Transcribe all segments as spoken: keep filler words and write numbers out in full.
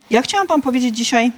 Ja chciałam wam powiedzieć dzisiaj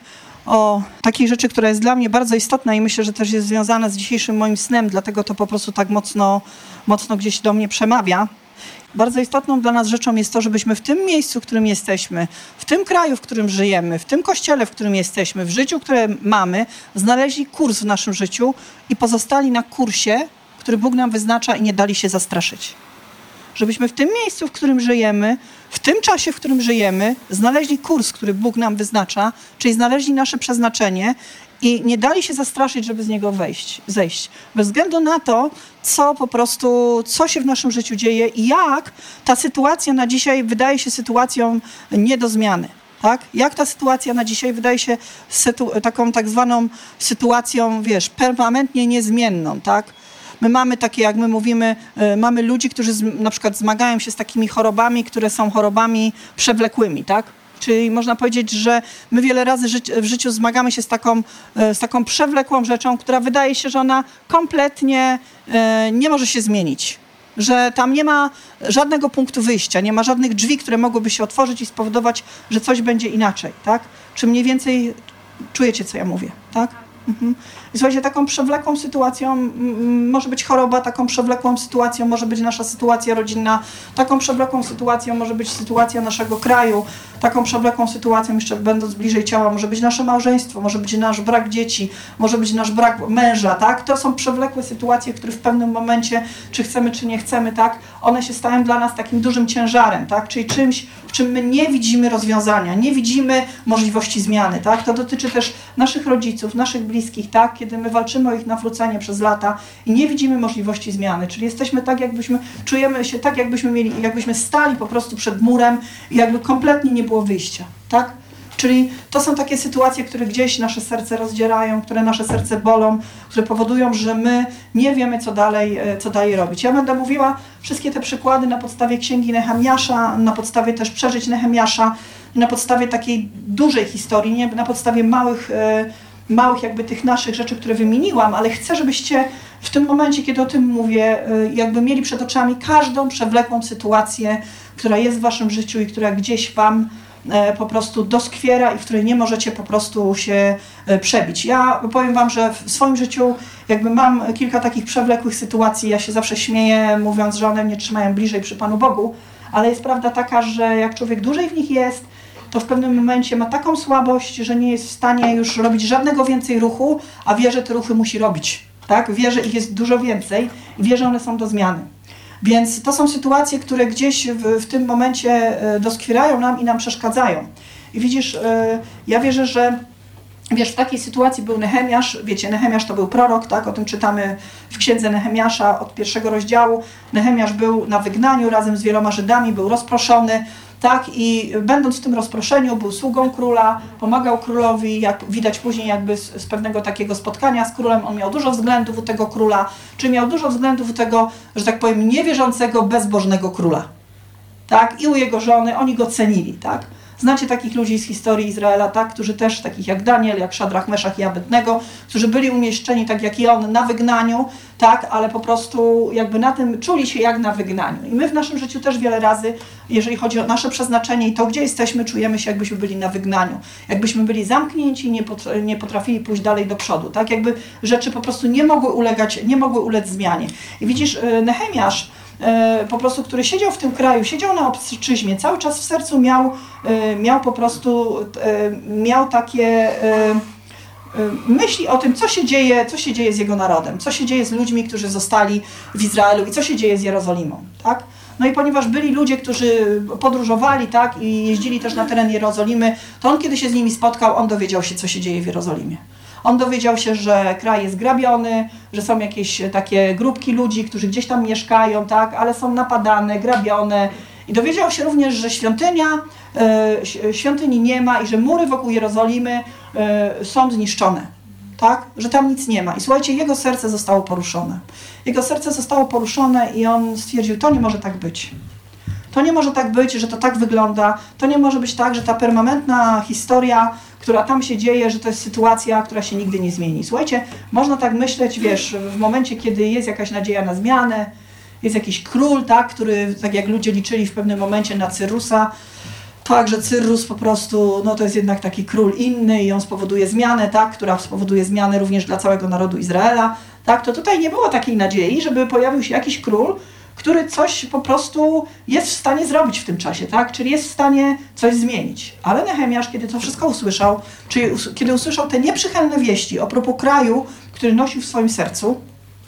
o takiej rzeczy, która jest dla mnie bardzo istotna i myślę, że też jest związana z dzisiejszym moim snem, dlatego to po prostu tak mocno, mocno gdzieś do mnie przemawia. Bardzo istotną dla nas rzeczą jest to, żebyśmy w tym miejscu, w którym jesteśmy, w tym kraju, w którym żyjemy, w tym kościele, w którym jesteśmy, w życiu, które mamy, znaleźli kurs w naszym życiu i pozostali na kursie, który Bóg nam wyznacza i nie dali się zastraszyć. Żebyśmy w tym miejscu, w którym żyjemy, w tym czasie, w którym żyjemy, znaleźli kurs, który Bóg nam wyznacza, czyli znaleźli nasze przeznaczenie i nie dali się zastraszyć, żeby z niego wejść, zejść. Bez względu na to, co po prostu, co się w naszym życiu dzieje i jak ta sytuacja na dzisiaj wydaje się sytuacją nie do zmiany. Tak? Jak ta sytuacja na dzisiaj wydaje się sytu- taką tak zwaną sytuacją, wiesz, permanentnie niezmienną, tak? My mamy takie, jak my mówimy, y, mamy ludzi, którzy z, na przykład zmagają się z takimi chorobami, które są chorobami przewlekłymi, tak? Czyli można powiedzieć, że my wiele razy ży- w życiu zmagamy się z taką, y, z taką przewlekłą rzeczą, która wydaje się, że ona kompletnie y, nie może się zmienić. Że tam nie ma żadnego punktu wyjścia, nie ma żadnych drzwi, które mogłyby się otworzyć i spowodować, że coś będzie inaczej, tak? Czy mniej więcej czujecie, co ja mówię, tak? Mhm. I słuchajcie, taką przewlekłą sytuacją m, może być choroba, taką przewlekłą sytuacją może być nasza sytuacja rodzinna, taką przewlekłą sytuacją może być sytuacja naszego kraju, taką przewlekłą sytuacją, jeszcze będąc bliżej ciała, może być nasze małżeństwo, może być nasz brak dzieci, może być nasz brak męża, tak? To są przewlekłe sytuacje, które w pewnym momencie, czy chcemy, czy nie chcemy, tak? One się stają dla nas takim dużym ciężarem, tak? Czyli czymś, w czym my nie widzimy rozwiązania, nie widzimy możliwości zmiany, tak? To dotyczy też naszych rodziców, naszych bliskich, tak? Kiedy my walczymy o ich nawrócenie przez lata i nie widzimy możliwości zmiany, czyli jesteśmy tak, jakbyśmy, czujemy się tak, jakbyśmy mieli, jakbyśmy stali po prostu przed murem i jakby kompletnie nie było wyjścia, tak? Czyli to są takie sytuacje, które gdzieś nasze serce rozdzierają, które nasze serce bolą, które powodują, że my nie wiemy, co dalej, co dalej robić. Ja będę mówiła wszystkie te przykłady na podstawie księgi Nehemiasza, na podstawie też przeżyć Nehemiasza, na podstawie takiej dużej historii, nie na podstawie małych, małych jakby tych naszych rzeczy, które wymieniłam, ale chcę, żebyście w tym momencie, kiedy o tym mówię, jakby mieli przed oczami każdą przewlekłą sytuację, która jest w waszym życiu i która gdzieś wam po prostu doskwiera i w której nie możecie po prostu się przebić. Ja powiem wam, że w swoim życiu jakby mam kilka takich przewlekłych sytuacji, ja się zawsze śmieję, mówiąc, że one mnie trzymają bliżej przy Panu Bogu, ale jest prawda taka, że jak człowiek dłużej w nich jest, to w pewnym momencie ma taką słabość, że nie jest w stanie już robić żadnego więcej ruchu, a wie, że te ruchy musi robić. Tak? Wie, że ich jest dużo więcej i wie, że one są do zmiany. Więc to są sytuacje, które gdzieś w, w tym momencie doskwierają nam i nam przeszkadzają. I widzisz, ja wierzę, że wiesz, w takiej sytuacji był Nehemiasz, wiecie, Nehemiasz to był prorok, tak, o tym czytamy w księdze Nehemiasza od pierwszego rozdziału. Nehemiasz był na wygnaniu razem z wieloma Żydami, był rozproszony, tak, i będąc w tym rozproszeniu był sługą króla, pomagał królowi, jak widać później jakby z, z pewnego takiego spotkania z królem, on miał dużo względów u tego króla, czy miał dużo względów u tego, że tak powiem, niewierzącego, bezbożnego króla, tak, i u jego żony, oni go cenili, tak. Znacie takich ludzi z historii Izraela, tak, którzy też, takich jak Daniel, jak Szadrach, Meszach i Abednego, którzy byli umieszczeni tak jak i on na wygnaniu, tak, ale po prostu jakby na tym czuli się jak na wygnaniu. I my w naszym życiu też wiele razy, jeżeli chodzi o nasze przeznaczenie i to, gdzie jesteśmy, czujemy się, jakbyśmy byli na wygnaniu. Jakbyśmy byli zamknięci i nie, potr- nie potrafili pójść dalej do przodu, tak, jakby rzeczy po prostu nie mogły ulegać, nie mogły ulec zmianie. I widzisz, Nehemiasz, po prostu, który siedział w tym kraju, siedział na obczyźmie, cały czas w sercu miał, miał po prostu, miał takie myśli o tym, co się dzieje, co się dzieje z jego narodem, co się dzieje z ludźmi, którzy zostali w Izraelu i co się dzieje z Jerozolimą, tak? No i ponieważ byli ludzie, którzy podróżowali, tak, i jeździli też na teren Jerozolimy, to on, kiedy się z nimi spotkał, on dowiedział się, co się dzieje w Jerozolimie. On dowiedział się, że kraj jest grabiony, że są jakieś takie grupki ludzi, którzy gdzieś tam mieszkają, tak, ale są napadane, grabione. I dowiedział się również, że świątynia, e, świątyni nie ma i że mury wokół Jerozolimy e, są zniszczone, tak, że tam nic nie ma. I słuchajcie, jego serce zostało poruszone. Jego serce zostało poruszone i on stwierdził, to nie może tak być. To nie może tak być, że to tak wygląda. To nie może być tak, że ta permanentna historia, która tam się dzieje, że to jest sytuacja, która się nigdy nie zmieni. Słuchajcie, można tak myśleć, wiesz, w momencie, kiedy jest jakaś nadzieja na zmianę, jest jakiś król, tak, który, tak jak ludzie liczyli w pewnym momencie na Cyrusa, tak, że Cyrrus po prostu, no to jest jednak taki król inny i on spowoduje zmianę, tak, która spowoduje zmianę również dla całego narodu Izraela, tak, to tutaj nie było takiej nadziei, żeby pojawił się jakiś król, który coś po prostu jest w stanie zrobić w tym czasie, tak, czyli jest w stanie coś zmienić. Ale Nehemiasz, kiedy to wszystko usłyszał, czyli us- kiedy usłyszał te nieprzychylne wieści o propos kraju, który nosił w swoim sercu,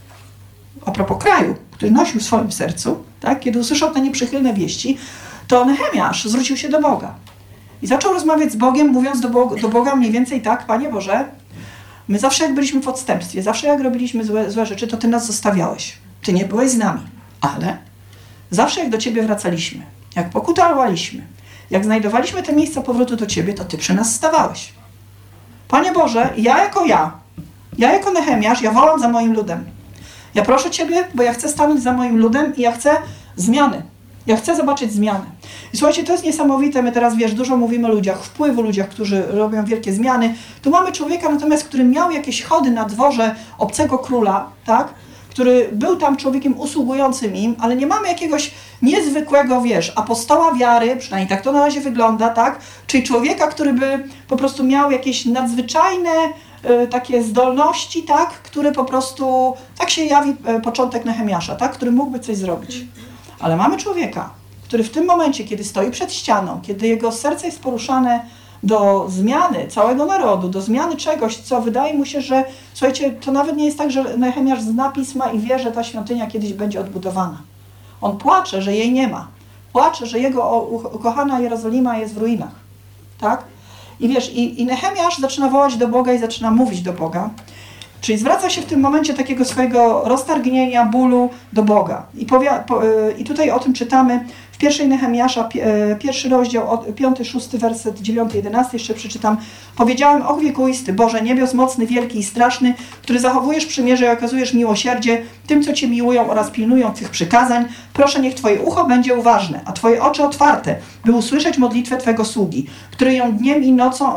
a propos kraju, który nosił w swoim sercu, tak, kiedy usłyszał te nieprzychylne wieści, to Nehemiasz zwrócił się do Boga i zaczął rozmawiać z Bogiem, mówiąc do Boga, do Boga mniej więcej tak: Panie Boże, my zawsze jak byliśmy w odstępstwie, zawsze jak robiliśmy złe, złe rzeczy, to Ty nas zostawiałeś. Ty nie byłeś z nami, ale zawsze jak do Ciebie wracaliśmy, jak pokutowaliśmy, jak znajdowaliśmy te miejsca powrotu do Ciebie, to Ty przy nas stawałeś. Panie Boże, ja jako ja, ja jako Nehemiasz, ja wołam za moim ludem. Ja proszę Ciebie, bo ja chcę stanąć za moim ludem i ja chcę zmiany. Ja chcę zobaczyć zmiany. I słuchajcie, to jest niesamowite. My teraz, wiesz, dużo mówimy o ludziach, wpływu ludziach, którzy robią wielkie zmiany. Tu mamy człowieka natomiast, który miał jakieś chody na dworze obcego króla, tak? Który był tam człowiekiem usługującym im, ale nie mamy jakiegoś niezwykłego, wiesz, apostoła wiary, przynajmniej tak to na razie wygląda, tak? Czyli człowieka, który by po prostu miał jakieś nadzwyczajne y, takie zdolności, tak? Które po prostu, tak się jawi y, początek Nehemiasza, tak? Który mógłby coś zrobić. Ale mamy człowieka, który w tym momencie, kiedy stoi przed ścianą, kiedy jego serce jest poruszane do zmiany całego narodu, do zmiany czegoś, co wydaje mu się, że, słuchajcie, to nawet nie jest tak, że Nehemiasz zna Pisma i wie, że ta świątynia kiedyś będzie odbudowana. On płacze, że jej nie ma. Płacze, że jego ukochana Jerozolima jest w ruinach. Tak? I wiesz, i, i Nehemiasz zaczyna wołać do Boga i zaczyna mówić do Boga. Czyli zwraca się w tym momencie takiego swojego roztargnienia, bólu do Boga. I, powia, po, i tutaj o tym czytamy w pierwszej Nehemiasza, pierwszy rozdział, piąty, szósty werset, dziewiąty, jedenasty, jeszcze przeczytam. Powiedziałem: o wiekuisty, Boże niebios, mocny, wielki i straszny, który zachowujesz przymierze i okazujesz miłosierdzie tym, co Cię miłują oraz pilnują Twych przykazań. Proszę, niech Twoje ucho będzie uważne, a Twoje oczy otwarte, by usłyszeć modlitwę Twego sługi, który ją dniem i nocą,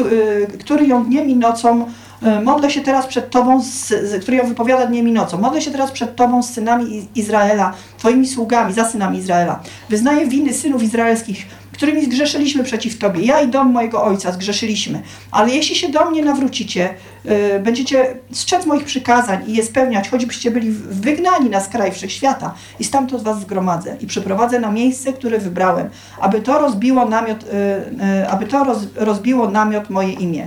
który ją dniem i nocą modlę się teraz przed Tobą, z, z, który ją wypowiada dniem i nocą. Modlę się teraz przed Tobą z synami Izraela, Twoimi sługami, za synami Izraela. Wyznaję winy synów izraelskich, którymi zgrzeszyliśmy przeciw Tobie. Ja i dom mojego ojca zgrzeszyliśmy. Ale jeśli się do mnie nawrócicie, yy, będziecie strzec moich przykazań i je spełniać, choćbyście byli wygnani na skraj wszechświata, i stamtąd was zgromadzę i przyprowadzę na miejsce, które wybrałem, aby to rozbiło namiot, yy, yy, aby to roz, rozbiło namiot moje imię.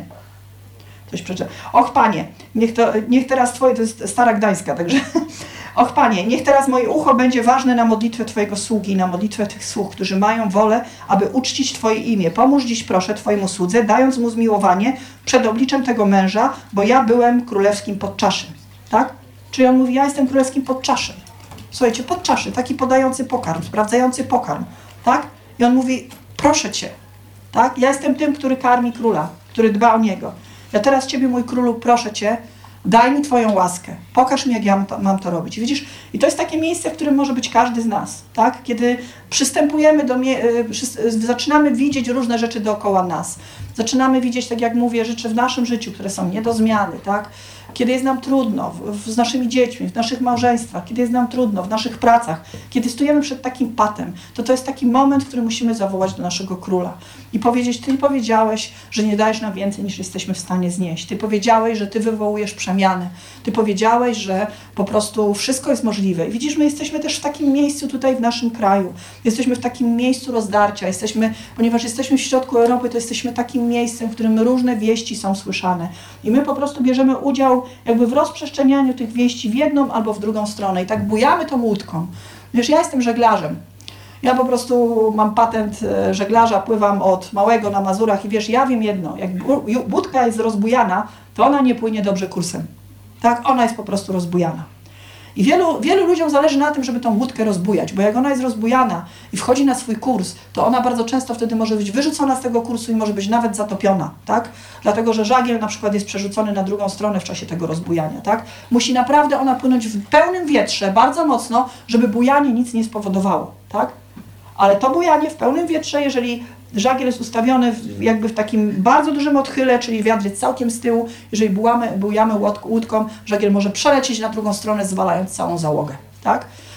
Coś przeczytam. Och Panie, niech, to, niech teraz Twoje, to jest Stara Gdańska, także och Panie, niech teraz moje ucho będzie ważne na modlitwę Twojego sługi i na modlitwę tych sług, którzy mają wolę, aby uczcić Twoje imię. Pomóż dziś proszę Twojemu słudze, dając mu zmiłowanie przed obliczem tego męża, bo ja byłem królewskim podczaszym. Tak? Czyli on mówi: ja jestem królewskim podczaszym. Słuchajcie, podczaszy, taki podający pokarm, sprawdzający pokarm. Tak? I on mówi: proszę Cię, tak? Ja jestem tym, który karmi króla, który dba o niego. Ja teraz Ciebie, mój królu, proszę Cię, daj mi Twoją łaskę. Pokaż mi, jak ja mam to, mam to robić. I widzisz, i to jest takie miejsce, w którym może być każdy z nas, tak? Kiedy przystępujemy do, mie- zaczynamy widzieć różne rzeczy dookoła nas. Zaczynamy widzieć, tak jak mówię, rzeczy w naszym życiu, które są nie do zmiany, tak? Kiedy jest nam trudno w, w, z naszymi dziećmi, w naszych małżeństwach, kiedy jest nam trudno w naszych pracach, kiedy stojemy przed takim patem, to to jest taki moment, w którym musimy zawołać do naszego króla i powiedzieć: Ty powiedziałeś, że nie dajesz nam więcej, niż jesteśmy w stanie znieść. Ty powiedziałeś, że Ty wywołujesz przemianę. Ty powiedziałeś, że po prostu wszystko jest możliwe. I widzisz, my jesteśmy też w takim miejscu tutaj w naszym kraju. Jesteśmy w takim miejscu rozdarcia. Jesteśmy, ponieważ jesteśmy w środku Europy, to jesteśmy takim miejscem, w którym różne wieści są słyszane. I my po prostu bierzemy udział jakby w rozprzestrzenianiu tych wieści w jedną albo w drugą stronę. I tak bujamy tą łódką. Wiesz, ja jestem żeglarzem. Ja po prostu mam patent żeglarza, pływam od małego na Mazurach i wiesz, ja wiem jedno, jak łódka jest rozbujana, to ona nie płynie dobrze kursem. Tak? Ona jest po prostu rozbujana. I wielu, wielu ludziom zależy na tym, żeby tą łódkę rozbujać, bo jak ona jest rozbujana i wchodzi na swój kurs, to ona bardzo często wtedy może być wyrzucona z tego kursu i może być nawet zatopiona, tak? Dlatego, że żagiel na przykład jest przerzucony na drugą stronę w czasie tego rozbujania, tak? Musi naprawdę ona płynąć w pełnym wietrze, bardzo mocno, żeby bujanie nic nie spowodowało, tak? Ale to bujanie w pełnym wietrze, jeżeli żagiel jest ustawiony w, jakby w takim bardzo dużym odchyle, czyli wiatr jest całkiem z tyłu, jeżeli bujamy, bujamy łódką, żagiel może przelecieć na drugą stronę, zwalając całą załogę, tak?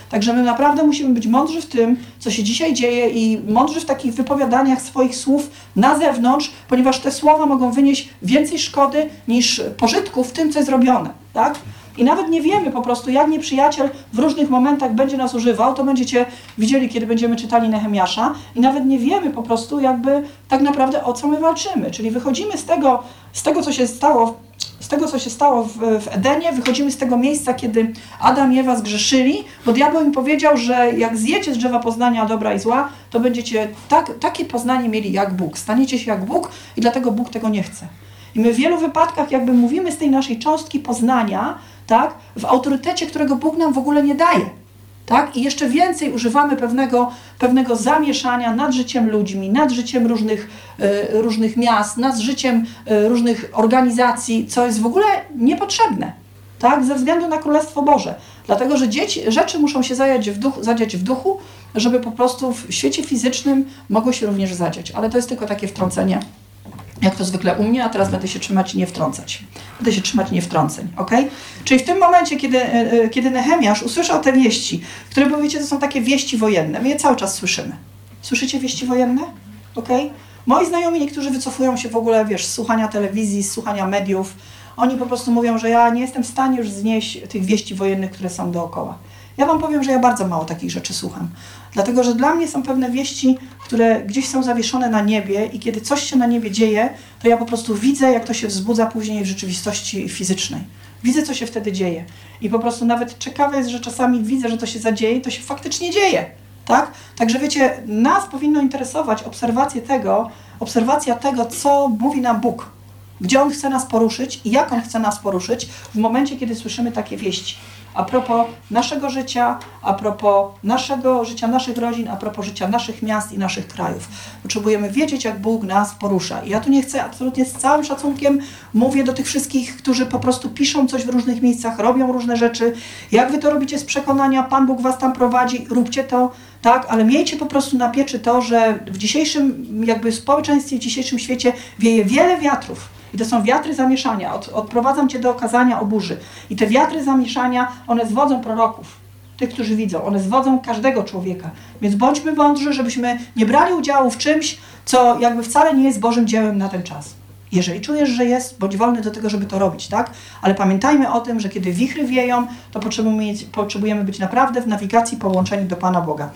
Także my naprawdę musimy być mądrzy w tym, co się dzisiaj dzieje i mądrzy w takich wypowiadaniach swoich słów na zewnątrz, ponieważ te słowa mogą wynieść więcej szkody niż pożytku w tym, co jest robione, tak? I nawet nie wiemy po prostu, jak nieprzyjaciel w różnych momentach będzie nas używał, to będziecie widzieli, kiedy będziemy czytali Nehemiasza, i nawet nie wiemy po prostu jakby tak naprawdę, o co my walczymy. Czyli wychodzimy z tego, z tego co się stało, z tego, co się stało w, w Edenie, wychodzimy z tego miejsca, kiedy Adam i Ewa zgrzeszyli, bo diabeł im powiedział, że jak zjecie z drzewa poznania dobra i zła, to będziecie tak, takie poznanie mieli jak Bóg. Staniecie się jak Bóg i dlatego Bóg tego nie chce. I my w wielu wypadkach jakby mówimy z tej naszej cząstki poznania, tak, w autorytecie, którego Bóg nam w ogóle nie daje. Tak? I jeszcze więcej używamy pewnego, pewnego zamieszania nad życiem ludźmi, nad życiem różnych, y, różnych miast, nad życiem y, różnych organizacji, co jest w ogóle niepotrzebne, tak? Ze względu na Królestwo Boże. Dlatego, że dzieci, rzeczy muszą się zadziać w, duchu, zadziać w duchu, żeby po prostu w świecie fizycznym mogło się również zadziać. Ale to jest tylko takie wtrącenie, jak to zwykle u mnie, a teraz będę się trzymać i nie wtrącać. Będę się trzymać nie wtrąceń, ok? Czyli w tym momencie, kiedy, kiedy Nehemiasz usłyszał te wieści, które, bo wiecie, to są takie wieści wojenne, my je cały czas słyszymy. Słyszycie wieści wojenne? Ok? Moi znajomi, niektórzy wycofują się w ogóle, wiesz, z słuchania telewizji, z słuchania mediów. Oni po prostu mówią, że ja nie jestem w stanie już znieść tych wieści wojennych, które są dookoła. Ja wam powiem, że ja bardzo mało takich rzeczy słucham. Dlatego, że dla mnie są pewne wieści, które gdzieś są zawieszone na niebie i kiedy coś się na niebie dzieje, to ja po prostu widzę, jak to się wzbudza później w rzeczywistości fizycznej. Widzę, co się wtedy dzieje. I po prostu nawet ciekawe jest, że czasami widzę, że to się zadzieje, to się faktycznie dzieje. Tak? Także wiecie, nas powinno interesować obserwacja tego, obserwacja tego, co mówi nam Bóg. Gdzie On chce nas poruszyć i jak On chce nas poruszyć w momencie, kiedy słyszymy takie wieści. A propos naszego życia, a propos naszego życia, naszych rodzin, a propos życia naszych miast i naszych krajów. Potrzebujemy wiedzieć, jak Bóg nas porusza. I ja tu nie chcę, absolutnie z całym szacunkiem mówię do tych wszystkich, którzy po prostu piszą coś w różnych miejscach, robią różne rzeczy. Jak wy to robicie z przekonania, Pan Bóg was tam prowadzi, róbcie to, tak? Ale miejcie po prostu na pieczy to, że w dzisiejszym jakby społeczeństwie, w dzisiejszym świecie wieje wiele wiatrów. I to są wiatry zamieszania. Od, odprowadzam cię do okazania o burzy. I te wiatry zamieszania, one zwodzą proroków, tych, którzy widzą. One zwodzą każdego człowieka. Więc bądźmy mądrzy, żebyśmy nie brali udziału w czymś, co jakby wcale nie jest Bożym dziełem na ten czas. Jeżeli czujesz, że jest, bądź wolny do tego, żeby to robić, tak? Ale pamiętajmy o tym, że kiedy wichry wieją, to potrzebujemy, mieć, potrzebujemy być naprawdę w nawigacji połączeni do Pana Boga.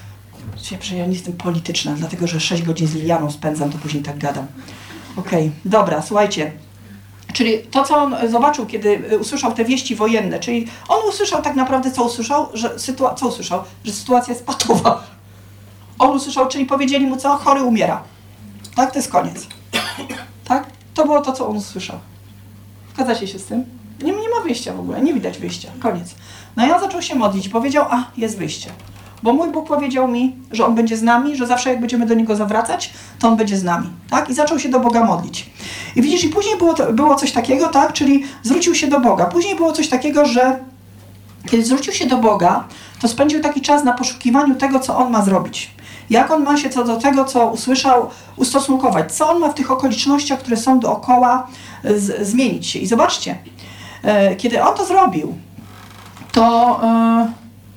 Ja nie jestem polityczna, dlatego że sześć godzin z Lilianą spędzam, to później tak gadam. Okej, okay, dobra, słuchajcie. Czyli to, co on zobaczył, kiedy usłyszał te wieści wojenne, czyli on usłyszał tak naprawdę, co usłyszał, że sytua- co usłyszał? Że sytuacja jest patowa. On usłyszał, czyli powiedzieli mu co? Chory umiera. Tak? To jest koniec. Tak? To było to, co on usłyszał. Zgadzacie się z tym? Nie, nie ma wyjścia w ogóle, nie widać wyjścia. Koniec. No i on zaczął się modlić, powiedział, a, jest wyjście. Bo mój Bóg powiedział mi, że On będzie z nami, że zawsze jak będziemy do Niego zawracać, to On będzie z nami, tak? I zaczął się do Boga modlić. I widzisz, i później było, to, było coś takiego, tak? Czyli zwrócił się do Boga. Później było coś takiego, że kiedy zwrócił się do Boga, to spędził taki czas na poszukiwaniu tego, co On ma zrobić. Jak On ma się co do tego, co usłyszał, ustosunkować. Co On ma w tych okolicznościach, które są dookoła, z, zmienić się. I zobaczcie, e, kiedy On to zrobił, to... E,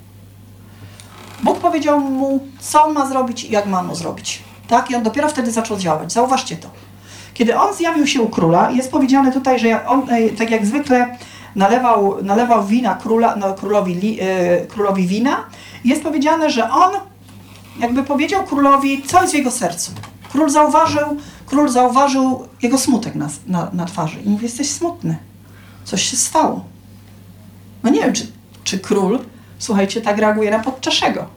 Bóg powiedział mu, co on ma zrobić i jak ma on zrobić. Tak? I on dopiero wtedy zaczął działać. Zauważcie to. Kiedy on zjawił się u króla, jest powiedziane tutaj, że on, tak jak zwykle, nalewał, nalewał wina króla, no, królowi, e, królowi wina. Jest powiedziane, że on jakby powiedział królowi, co jest w jego sercu. Król zauważył, król zauważył jego smutek na, na, na twarzy. I mówi, jesteś smutny. Coś się stało. No nie wiem, czy, czy król, słuchajcie, tak reaguje na podczaszego.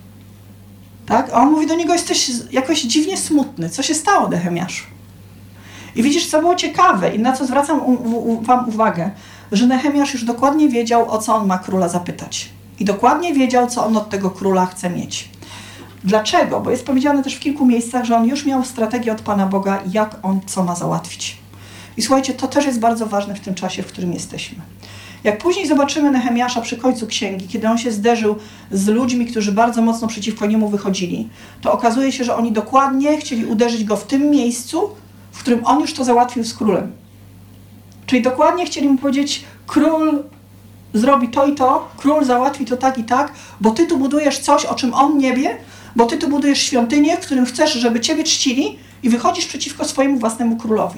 Tak? A on mówi do niego, jesteś jakoś dziwnie smutny. Co się stało, Nehemiaszu? I widzisz, co było ciekawe i na co zwracam u, u, wam uwagę, że Nehemiasz już dokładnie wiedział, o co on ma króla zapytać. I dokładnie wiedział, co on od tego króla chce mieć. Dlaczego? Bo jest powiedziane też w kilku miejscach, że on już miał strategię od Pana Boga, jak on co ma załatwić. I słuchajcie, to też jest bardzo ważne w tym czasie, w którym jesteśmy. Jak później zobaczymy Nehemiasza przy końcu księgi, kiedy on się zderzył z ludźmi, którzy bardzo mocno przeciwko niemu wychodzili, to okazuje się, że oni dokładnie chcieli uderzyć go w tym miejscu, w którym on już to załatwił z królem. Czyli dokładnie chcieli mu powiedzieć, król zrobi to i to, król załatwi to tak i tak, bo ty tu budujesz coś, o czym on nie wie, bo ty tu budujesz świątynię, w którym chcesz, żeby ciebie czcili i wychodzisz przeciwko swojemu własnemu królowi.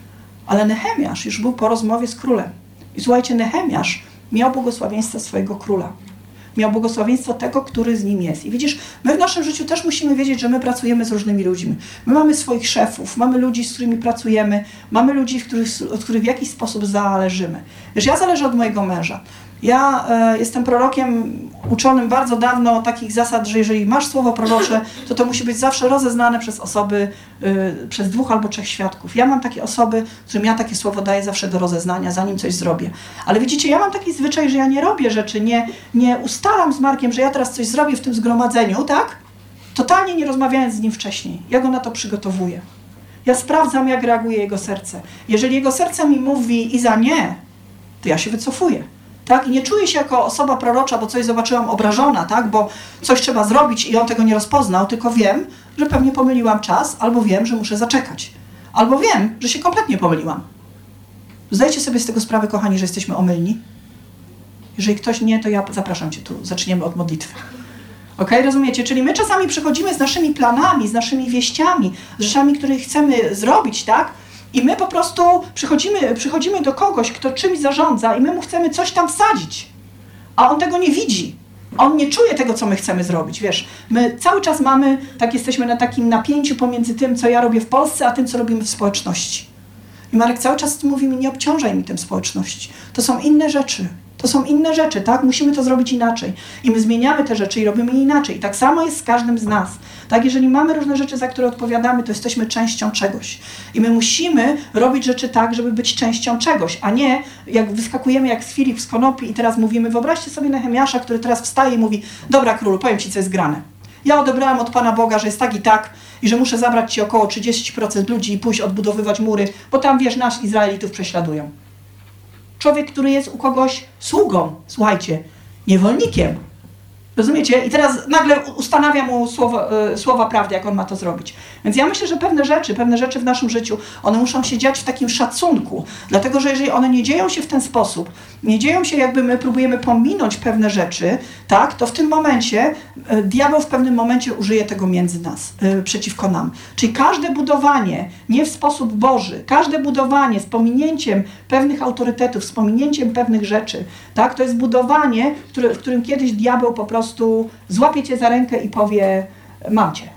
Ale Nehemiasz już był po rozmowie z królem. I słuchajcie, Nehemiasz miał błogosławieństwo swojego króla. Miał błogosławieństwo tego, który z nim jest. I widzisz, my w naszym życiu też musimy wiedzieć, że my pracujemy z różnymi ludźmi. My mamy swoich szefów, mamy ludzi, z którymi pracujemy, mamy ludzi, w których, od których w jakiś sposób zależymy. Wiesz, ja zależę od mojego męża. Ja e, jestem prorokiem uczonym bardzo dawno takich zasad, że jeżeli masz słowo prorocze, to to musi być zawsze rozeznane przez osoby, y, przez dwóch albo trzech świadków. Ja mam takie osoby, którym ja takie słowo daję zawsze do rozeznania, zanim coś zrobię. Ale widzicie, ja mam taki zwyczaj, że ja nie robię rzeczy, nie, nie ustalam z Markiem, że ja teraz coś zrobię w tym zgromadzeniu, tak? Totalnie nie rozmawiając z nim wcześniej. Ja go na to przygotowuję. Ja sprawdzam, jak reaguje jego serce. Jeżeli jego serce mi mówi Iza nie, to ja się wycofuję. Tak? I nie czuję się jako osoba prorocza, bo coś zobaczyłam, obrażona, tak? Bo coś trzeba zrobić i on tego nie rozpoznał, tylko wiem, że pewnie pomyliłam czas, albo wiem, że muszę zaczekać. Albo wiem, że się kompletnie pomyliłam. Zdajcie sobie z tego sprawę, kochani, że jesteśmy omylni. Jeżeli ktoś nie, to ja zapraszam cię tu, zaczniemy od modlitwy. Ok, rozumiecie? Czyli my czasami przychodzimy z naszymi planami, z naszymi wieściami, z rzeczami, które chcemy zrobić, tak? I my po prostu przychodzimy, przychodzimy do kogoś, kto czymś zarządza i my mu chcemy coś tam wsadzić. A on tego nie widzi. On nie czuje tego, co my chcemy zrobić, wiesz. My cały czas mamy, tak jesteśmy na takim napięciu pomiędzy tym, co ja robię w Polsce, a tym, co robimy w społeczności. I Marek cały czas mówi mi, nie obciążaj mi tym społeczności. To są inne rzeczy. To są inne rzeczy, tak? Musimy to zrobić inaczej. I my zmieniamy te rzeczy i robimy je inaczej. I tak samo jest z każdym z nas. Tak, jeżeli mamy różne rzeczy, za które odpowiadamy, to jesteśmy częścią czegoś. I my musimy robić rzeczy tak, żeby być częścią czegoś, a nie jak wyskakujemy jak z Filip z konopi i teraz mówimy, wyobraźcie sobie Nehemiasza, który teraz wstaje i mówi, dobra królu, powiem ci, co jest grane. Ja odebrałem od Pana Boga, że jest tak i tak i że muszę zabrać ci około trzydzieści procent ludzi i pójść odbudowywać mury, bo tam, wiesz, nas Izraelitów prześladują. Człowiek, który jest u kogoś sługą, słuchajcie, niewolnikiem. Rozumiecie? I teraz nagle ustanawia mu słowo, y, słowa prawdy, jak on ma to zrobić. Więc ja myślę, że pewne rzeczy, pewne rzeczy w naszym życiu, one muszą się dziać w takim szacunku. Dlatego, że jeżeli one nie dzieją się w ten sposób, nie dzieją się jakby my próbujemy pominąć pewne rzeczy, tak, to w tym momencie y, diabeł w pewnym momencie użyje tego między nas, y, przeciwko nam. Czyli każde budowanie nie w sposób Boży, każde budowanie z pominięciem pewnych autorytetów, z pominięciem pewnych rzeczy, tak, to jest budowanie, które, w którym kiedyś diabeł po prostu złapie cię za rękę i powie, mam cię.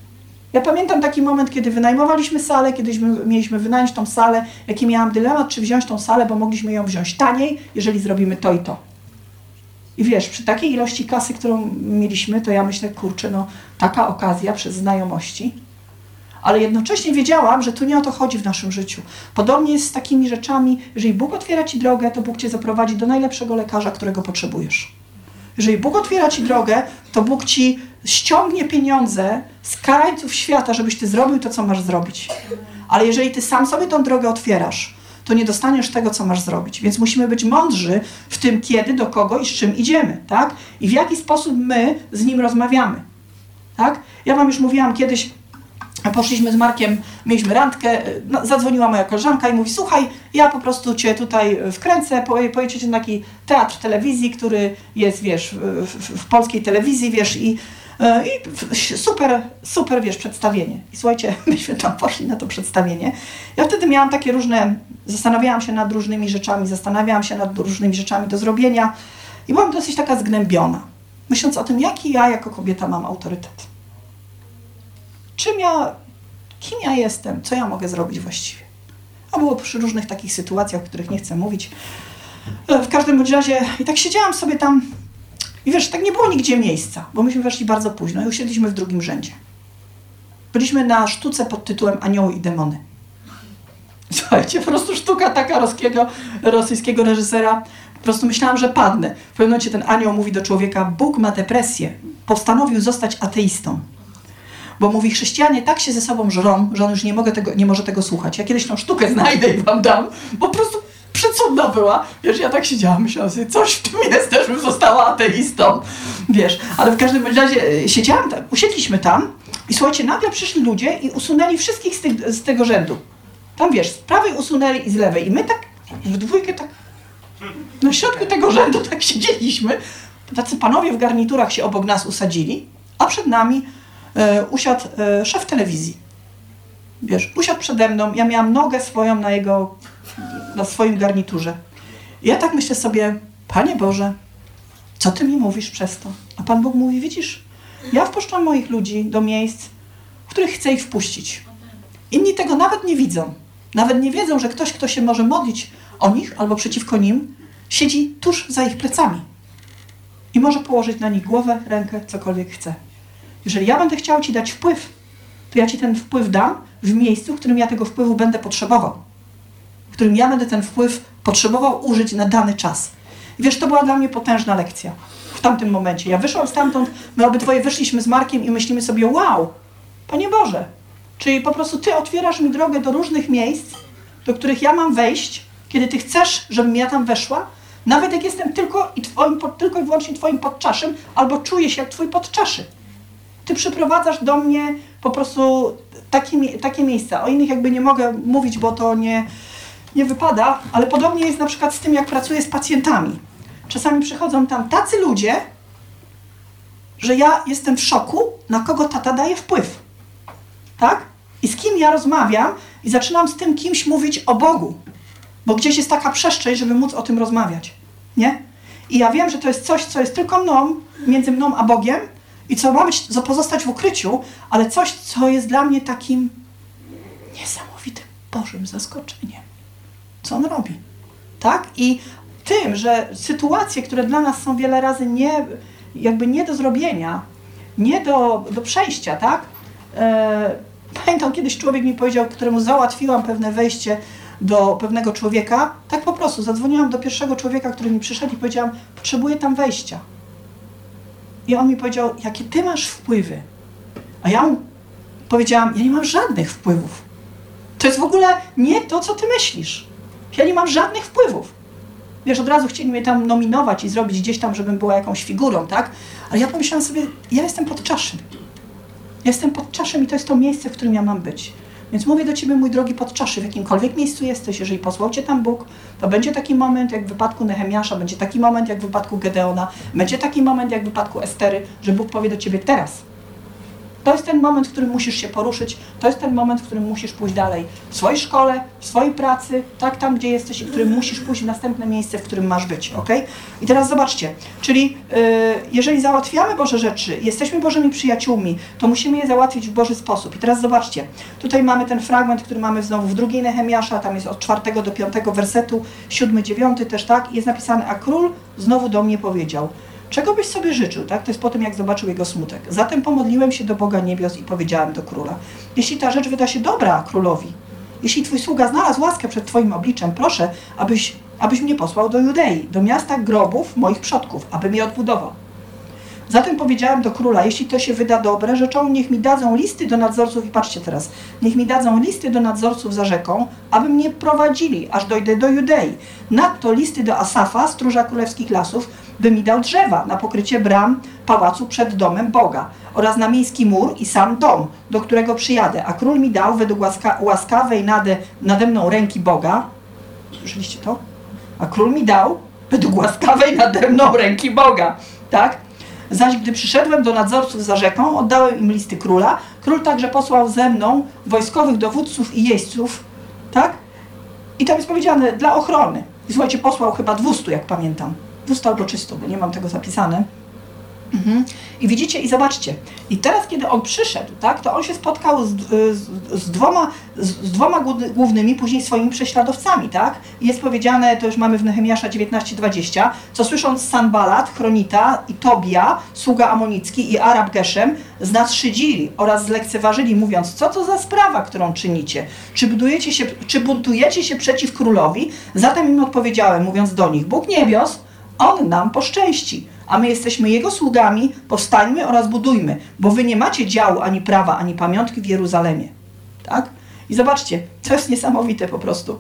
Ja pamiętam taki moment, kiedy wynajmowaliśmy salę, kiedyś mieliśmy wynająć tą salę, jaki miałam dylemat, czy wziąć tą salę, bo mogliśmy ją wziąć taniej, jeżeli zrobimy to i to. I wiesz, przy takiej ilości kasy, którą mieliśmy, to ja myślę, kurczę, no taka okazja przez znajomości. Ale jednocześnie wiedziałam, że tu nie o to chodzi w naszym życiu. Podobnie jest z takimi rzeczami, jeżeli Bóg otwiera ci drogę, to Bóg cię zaprowadzi do najlepszego lekarza, którego potrzebujesz. Jeżeli Bóg otwiera ci drogę, to Bóg ci ściągnie pieniądze z krańców świata, żebyś ty zrobił to, co masz zrobić. Ale jeżeli ty sam sobie tą drogę otwierasz, to nie dostaniesz tego, co masz zrobić. Więc musimy być mądrzy w tym, kiedy, do kogo i z czym idziemy, tak? I w jaki sposób my z nim rozmawiamy, tak? Ja wam już mówiłam kiedyś, poszliśmy z Markiem, mieliśmy randkę, no, zadzwoniła moja koleżanka i mówi, słuchaj, ja po prostu cię tutaj wkręcę, pojedziecie na taki teatr telewizji, który jest, wiesz, w, w, w polskiej telewizji, wiesz, i, i super, super, wiesz, przedstawienie. I słuchajcie, myśmy tam poszli na to przedstawienie. Ja wtedy miałam takie różne, zastanawiałam się nad różnymi rzeczami, zastanawiałam się nad różnymi rzeczami do zrobienia i byłam dosyć taka zgnębiona, myśląc o tym, jaki ja jako kobieta mam autorytet. Czym ja, kim ja jestem, co ja mogę zrobić właściwie. A było przy różnych takich sytuacjach, o których nie chcę mówić. W każdym bądź razie, i tak siedziałam sobie tam i wiesz, tak nie było nigdzie miejsca, bo myśmy weszli bardzo późno i usiedliśmy w drugim rzędzie. Byliśmy na sztuce pod tytułem Anioły i demony. Słuchajcie, po prostu sztuka taka rosyjskiego, rosyjskiego reżysera. Po prostu myślałam, że padnę. W pewnym momencie ten anioł mówi do człowieka, Bóg ma depresję, postanowił zostać ateistą. Bo mówi, chrześcijanie tak się ze sobą żrą, że on już nie, mogę tego, nie może tego słuchać. Ja kiedyś tą sztukę znajdę i wam dam, bo po prostu przecudna była. Wiesz, ja tak siedziałam, myślałam sobie, coś w tym jest, też bym została ateistą. Wiesz, ale w każdym razie siedziałam tam, usiedliśmy tam i słuchajcie, nagle przyszli ludzie i usunęli wszystkich z, tych, z tego rzędu. Tam wiesz, z prawej usunęli i z lewej. I my tak w dwójkę tak Na środku tego rzędu tak siedzieliśmy. Tacy panowie w garniturach się obok nas usadzili, a przed nami e, usiadł e, szef telewizji. Wiesz, usiadł przede mną, ja miałam nogę swoją na jego, na swoim garniturze. I ja tak myślę sobie, Panie Boże, co Ty mi mówisz przez to? A Pan Bóg mówi, widzisz, ja wpuszczam moich ludzi do miejsc, w których chcę ich wpuścić. Inni tego nawet nie widzą. Nawet nie wiedzą, że ktoś, kto się może modlić o nich albo przeciwko nim, siedzi tuż za ich plecami. I może położyć na nich głowę, rękę, cokolwiek chce. Jeżeli ja będę chciał Ci dać wpływ, to ja Ci ten wpływ dam w miejscu, w którym ja tego wpływu będę potrzebował. W którym ja będę ten wpływ potrzebował użyć na dany czas. I wiesz, to była dla mnie potężna lekcja w tamtym momencie. Ja wyszłam stamtąd, my obydwoje wyszliśmy z Markiem i myślimy sobie, wow, Panie Boże, czyli po prostu Ty otwierasz mi drogę do różnych miejsc, do których ja mam wejść, kiedy Ty chcesz, żebym ja tam weszła, nawet jak jestem tylko i, twoim, tylko i wyłącznie Twoim podczaszym, albo czuję się jak Twój podczaszy. Ty przyprowadzasz do mnie po prostu takie, takie miejsca. O innych jakby nie mogę mówić, bo to nie, nie wypada, ale podobnie jest na przykład z tym, jak pracuję z pacjentami. Czasami przychodzą tam tacy ludzie, że ja jestem w szoku, na kogo tata daje wpływ. Tak? I z kim ja rozmawiam i zaczynam z tym kimś mówić o Bogu. Bo gdzieś jest taka przestrzeń, żeby móc o tym rozmawiać. Nie? I ja wiem, że to jest coś, co jest tylko mną, między mną a Bogiem i co ma być, co pozostać w ukryciu, ale coś, co jest dla mnie takim niesamowitym Bożym zaskoczeniem. Co On robi. Tak? I tym, że sytuacje, które dla nas są wiele razy nie, jakby nie do zrobienia, nie do, do przejścia, tak? E, pamiętam kiedyś człowiek mi powiedział, któremu załatwiłam pewne wejście do pewnego człowieka, tak po prostu zadzwoniłam do pierwszego człowieka, który mi przyszedł i powiedziałam, potrzebuję tam wejścia. I on mi powiedział, jakie ty masz wpływy? A ja mu powiedziałam, ja nie mam żadnych wpływów. To jest w ogóle nie to, co ty myślisz. Ja nie mam żadnych wpływów. Wiesz, od razu chcieli mnie tam nominować i zrobić gdzieś tam, żebym była jakąś figurą, tak? Ale ja pomyślałam sobie, ja jestem podczaszym. Ja jestem podczaszym i to jest to miejsce, w którym ja mam być. Więc mówię do Ciebie, mój drogi podczaszy, w jakimkolwiek miejscu jesteś, jeżeli posłał Cię tam Bóg, to będzie taki moment, jak w wypadku Nehemiasza, będzie taki moment, jak w wypadku Gedeona, będzie taki moment, jak w wypadku Estery, że Bóg powie do Ciebie teraz. To jest ten moment, w którym musisz się poruszyć, to jest ten moment, w którym musisz pójść dalej. W swojej szkole, w swojej pracy, tak tam, gdzie jesteś i w którym musisz pójść w następne miejsce, w którym masz być, ok? I teraz zobaczcie, czyli yy, jeżeli załatwiamy Boże rzeczy, jesteśmy Bożymi przyjaciółmi, to musimy je załatwić w Boży sposób. I teraz zobaczcie, tutaj mamy ten fragment, który mamy znowu w drugiej Nehemiasza, tam jest od czwartego do piątego wersetu, siódmy, dziewiąty też, tak? I jest napisane, a król znowu do mnie powiedział, czego byś sobie życzył, tak? To jest po tym, jak zobaczył jego smutek. Zatem pomodliłem się do Boga niebios i powiedziałem do króla, jeśli ta rzecz wyda się dobra królowi, jeśli twój sługa znalazł łaskę przed twoim obliczem, proszę, abyś, abyś mnie posłał do Judei, do miasta grobów moich przodków, abym je odbudował. Zatem powiedziałem do króla, jeśli to się wyda dobre rzeczą, niech mi dadzą listy do nadzorców, i patrzcie teraz, niech mi dadzą listy do nadzorców za rzeką, aby mnie prowadzili, aż dojdę do Judei. Nadto listy do Asafa, stróża królewskich lasów, by mi dał drzewa na pokrycie bram pałacu przed domem Boga oraz na miejski mur i sam dom, do którego przyjadę. A król mi dał według łaska, łaskawej nade, nade mną ręki Boga. Słyszeliście to? A król mi dał według łaskawej nade mną ręki Boga. Tak? Zaś gdy przyszedłem do nadzorców za rzeką, oddałem im listy króla. Król także posłał ze mną wojskowych dowódców i jeźdźców. Tak? I tam jest powiedziane, dla ochrony. I słuchajcie, posłał chyba dwieście, jak pamiętam. dwieście albo trzysta, bo nie mam tego zapisane. Mhm. I widzicie, i zobaczcie. I teraz, kiedy on przyszedł, tak, to on się spotkał z, z, z, dwoma, z, z dwoma głównymi, później swoimi prześladowcami, tak? I jest powiedziane, to już mamy w Nehemiasza dziewiętnaście dwadzieścia, co słysząc Sanbalat, Chronita i Tobia, sługa amonicki i Arab Geszem, z nas szydzili oraz zlekceważyli, mówiąc, co to za sprawa, którą czynicie? Czy budujecie się, czy buntujecie się przeciw królowi? Zatem im odpowiedziałem, mówiąc do nich, Bóg niebios, On nam poszczęści, a my jesteśmy Jego sługami, powstańmy oraz budujmy, bo wy nie macie działu, ani prawa, ani pamiątki w Jeruzalemie. Tak? I zobaczcie, to jest niesamowite po prostu.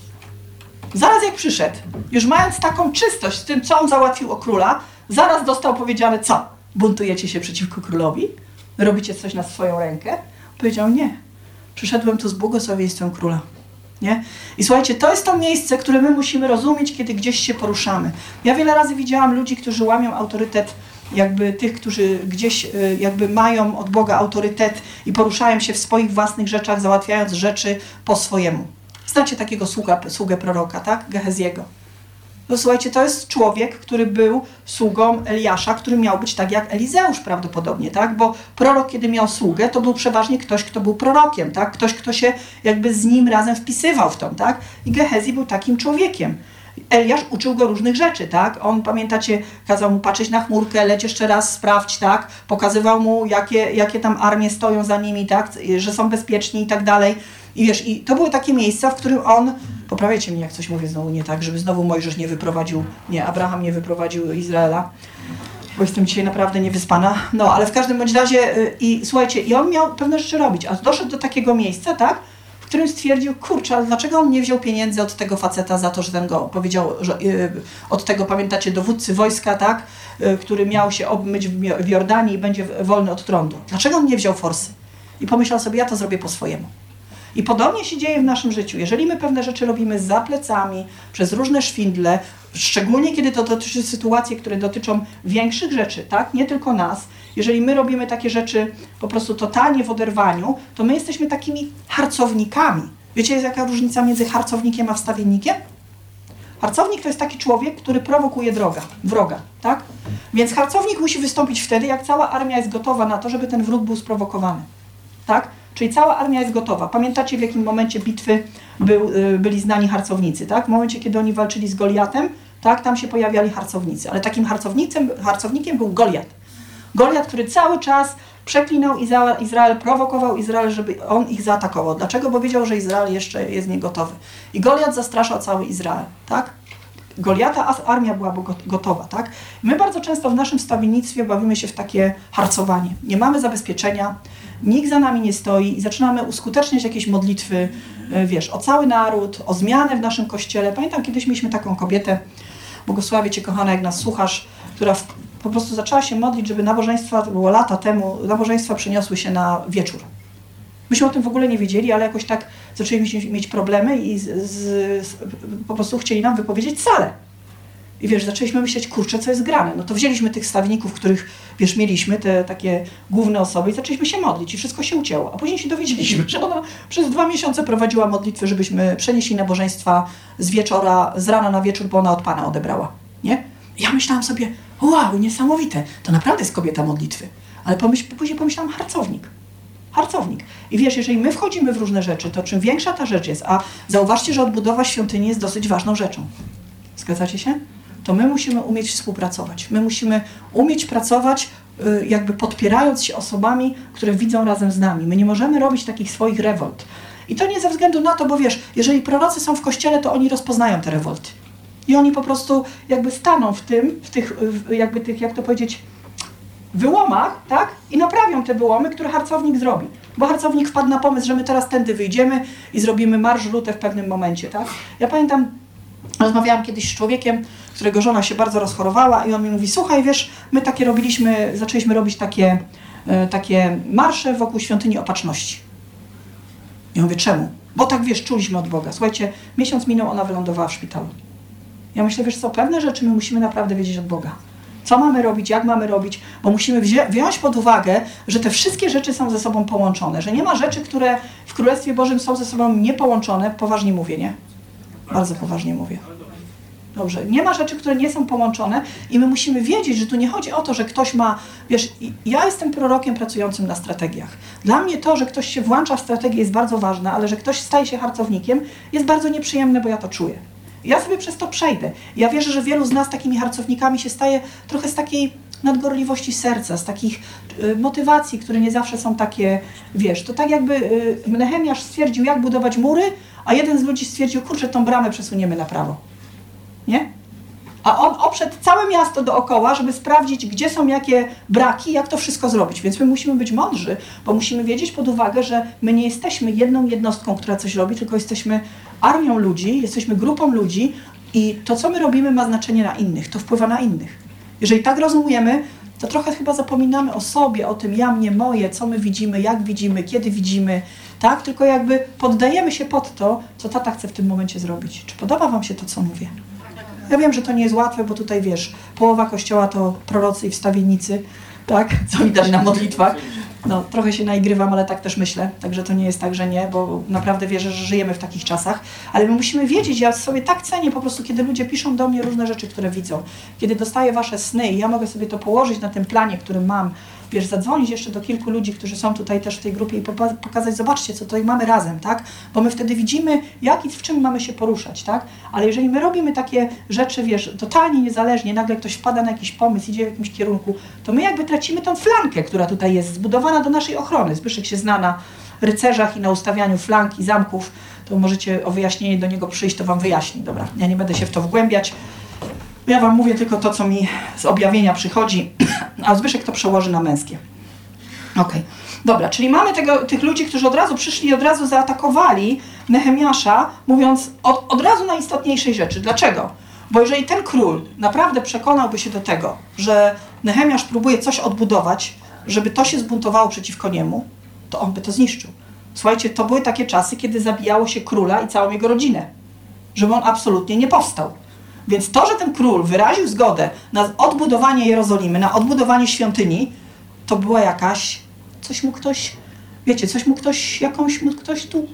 Zaraz jak przyszedł, już mając taką czystość z tym, co on załatwił o króla, zaraz dostał powiedziane, co? Buntujecie się przeciwko królowi? Robicie coś na swoją rękę? Powiedział, nie. Przyszedłem tu z błogosławieństwem króla. Nie? I słuchajcie, to jest to miejsce, które my musimy rozumieć, kiedy gdzieś się poruszamy. Ja wiele razy widziałam ludzi, którzy łamią autorytet jakby tych, którzy gdzieś jakby mają od Boga autorytet i poruszają się w swoich własnych rzeczach, załatwiając rzeczy po swojemu. Znacie takiego sługa, sługę proroka, tak? Gehaziego. No słuchajcie, to jest człowiek, który był sługą Eliasza, który miał być tak jak Elizeusz prawdopodobnie, tak? Bo prorok, kiedy miał sługę, to był przeważnie ktoś, kto był prorokiem, tak? Ktoś, kto się jakby z nim razem wpisywał w to, tak? I Gehazi był takim człowiekiem. Eliasz uczył go różnych rzeczy, tak? On, pamiętacie, kazał mu patrzeć na chmurkę, leć jeszcze raz, sprawdź, tak? Pokazywał mu, jakie, jakie tam armie stoją za nimi, tak? Że są bezpieczni i tak dalej. I wiesz, i to były takie miejsca, w którym on, poprawiajcie mnie, jak coś mówię znowu nie tak, żeby znowu Mojżesz nie wyprowadził, nie, Abraham nie wyprowadził Izraela, bo jestem dzisiaj naprawdę niewyspana. No, ale w każdym bądź razie, yy, i słuchajcie, i on miał pewne rzeczy robić, a doszedł do takiego miejsca, tak? W którym stwierdził, kurczę, ale dlaczego on nie wziął pieniędzy od tego faceta za to, że ten go powiedział, że yy, od tego, pamiętacie, dowódcy wojska, tak? Yy, który miał się obmyć w, w Jordanii i będzie wolny od trądu. Dlaczego on nie wziął forsy? I pomyślał sobie, ja to zrobię po swojemu. I podobnie się dzieje w naszym życiu. Jeżeli my pewne rzeczy robimy za plecami, przez różne szwindle, szczególnie kiedy to dotyczy sytuacji, które dotyczą większych rzeczy, tak? Nie tylko nas. Jeżeli my robimy takie rzeczy po prostu totalnie w oderwaniu, to my jesteśmy takimi harcownikami. Wiecie, jest jaka różnica między harcownikiem a wstawiennikiem? Harcownik to jest taki człowiek, który prowokuje droga, wroga, tak? Więc harcownik musi wystąpić wtedy, jak cała armia jest gotowa na to, żeby ten wróg był sprowokowany, tak? Czyli cała armia jest gotowa. Pamiętacie, w jakim momencie bitwy był, byli znani harcownicy, tak? W momencie, kiedy oni walczyli z Goliatem, tak? Tam się pojawiali harcownicy. Ale takim harcownicem, harcownikiem był Goliat. Goliat, który cały czas przeklinał Izrael, Izrael, prowokował Izrael, żeby on ich zaatakował. Dlaczego? Bo wiedział, że Izrael jeszcze jest niegotowy. I Goliat zastraszał cały Izrael, tak? Goliata, a armia była gotowa, tak? My bardzo często w naszym wstawiennictwie bawimy się w takie harcowanie. Nie mamy zabezpieczenia, nikt za nami nie stoi i zaczynamy uskuteczniać jakieś modlitwy, wiesz, o cały naród, o zmianę w naszym kościele. Pamiętam, kiedyś mieliśmy taką kobietę, błogosławię Cię, kochana, jak nas słuchasz, która w, po prostu zaczęła się modlić, żeby nabożeństwa, to było lata temu, nabożeństwa przeniosły się na wieczór. Myśmy o tym w ogóle nie wiedzieli, ale jakoś tak zaczęliśmy mieć problemy i z, z, po prostu chcieli nam wypowiedzieć salę. I wiesz, zaczęliśmy myśleć, kurczę, co jest grane. No to wzięliśmy tych stawników, których, wiesz, mieliśmy, te takie główne osoby i zaczęliśmy się modlić i wszystko się ucięło. A później się dowiedzieliśmy, że ona przez dwa miesiące prowadziła modlitwy, żebyśmy przenieśli nabożeństwa z wieczora, z rana na wieczór, bo ona od Pana odebrała. Nie? I ja myślałam sobie, wow, niesamowite, to naprawdę jest kobieta modlitwy. Ale pomyśl, później pomyślałam, harcownik. Harcownik. I wiesz, jeżeli my wchodzimy w różne rzeczy, to czym większa ta rzecz jest, a zauważcie, że odbudowa świątyni jest dosyć ważną rzeczą. Zgadzacie się? To my musimy umieć współpracować. My musimy umieć pracować, jakby podpierając się osobami, które widzą razem z nami. My nie możemy robić takich swoich rewolt. I to nie ze względu na to, bo wiesz, jeżeli prorocy są w kościele, to oni rozpoznają te rewolty. I oni po prostu jakby staną w tym, w tych, jakby tych, jak to powiedzieć, wyłomach, tak? I naprawią te wyłomy, które harcownik zrobi. Bo harcownik wpadł na pomysł, że my teraz tędy wyjdziemy i zrobimy marsz lutę w pewnym momencie, tak? Ja pamiętam, rozmawiałam kiedyś z człowiekiem, którego żona się bardzo rozchorowała i on mi mówi, słuchaj, wiesz, my takie robiliśmy, zaczęliśmy robić takie, e, takie marsze wokół świątyni Opatrzności. Ja mówię, czemu? Bo tak, wiesz, czuliśmy od Boga. Słuchajcie, miesiąc minął, ona wylądowała w szpitalu. Ja myślę, wiesz co, pewne rzeczy my musimy naprawdę wiedzieć od Boga. Co mamy robić, jak mamy robić, bo musimy wzię- wziąć pod uwagę, że te wszystkie rzeczy są ze sobą połączone, że nie ma rzeczy, które w Królestwie Bożym są ze sobą niepołączone. Poważnie mówię, nie? Bardzo poważnie mówię. Dobrze, nie ma rzeczy, które nie są połączone i my musimy wiedzieć, że tu nie chodzi o to, że ktoś ma, wiesz, ja jestem prorokiem pracującym na strategiach. Dla mnie to, że ktoś się włącza w strategię jest bardzo ważne, ale że ktoś staje się harcownikiem jest bardzo nieprzyjemne, bo ja to czuję. Ja sobie przez to przejdę. Ja wierzę, że wielu z nas takimi harcownikami się staje trochę z takiej nadgorliwości serca, z takich y, motywacji, które nie zawsze są takie, wiesz, to tak jakby y, Nehemiasz stwierdził, jak budować mury, a jeden z ludzi stwierdził, kurczę, tą bramę przesuniemy na prawo. Nie? A on obszedł całe miasto dookoła, żeby sprawdzić, gdzie są jakie braki, jak to wszystko zrobić. Więc my musimy być mądrzy, bo musimy wiedzieć pod uwagę, że my nie jesteśmy jedną jednostką, która coś robi, tylko jesteśmy armią ludzi, jesteśmy grupą ludzi i to, co my robimy, ma znaczenie na innych, to wpływa na innych. Jeżeli tak rozumiemy, to trochę chyba zapominamy o sobie, o tym ja, mnie, moje, co my widzimy, jak widzimy, kiedy widzimy, tak? Tylko jakby poddajemy się pod to, co tata chce w tym momencie zrobić. Czy podoba wam się to, co mówię? Ja wiem, że to nie jest łatwe, bo tutaj wiesz, połowa kościoła to prorocy i wstawiennicy, tak? Co widać na modlitwach. No, trochę się naigrywam, ale tak też myślę, także to nie jest tak, że nie, bo naprawdę wierzę, że żyjemy w takich czasach, ale my musimy wiedzieć, ja sobie tak cenię po prostu, kiedy ludzie piszą do mnie różne rzeczy, które widzą, kiedy dostaję wasze sny i ja mogę sobie to położyć na tym planie, który mam, wiesz, zadzwonić jeszcze do kilku ludzi, którzy są tutaj też w tej grupie i pokazać, zobaczcie, co tutaj mamy razem, tak? Bo my wtedy widzimy, jak i w czym mamy się poruszać, tak? Ale jeżeli my robimy takie rzeczy, wiesz, totalnie niezależnie, nagle ktoś wpada na jakiś pomysł, idzie w jakimś kierunku, to my jakby tracimy tą flankę, która tutaj jest zbudowana do naszej ochrony. Zbyszek się zna na rycerzach i na ustawianiu flank i zamków, to możecie o wyjaśnienie do niego przyjść, to wam wyjaśni. Dobra, ja nie będę się w to wgłębiać. Ja wam mówię tylko to, co mi z objawienia przychodzi, a Zbyszek to przełoży na męskie. Okej, okay. Dobra, czyli mamy tego, tych ludzi, którzy od razu przyszli i od razu zaatakowali Nehemiasza, mówiąc od, od razu najistotniejszej rzeczy. Dlaczego? Bo jeżeli ten król naprawdę przekonałby się do tego, że Nehemiasz próbuje coś odbudować, żeby to się zbuntowało przeciwko niemu, to on by to zniszczył. Słuchajcie, to były takie czasy, kiedy zabijało się króla i całą jego rodzinę, żeby on absolutnie nie powstał. Więc to, że ten król wyraził zgodę na odbudowanie Jerozolimy, na odbudowanie świątyni, to była jakaś, coś mu ktoś, wiecie, coś mu ktoś, jakąś mu ktoś tu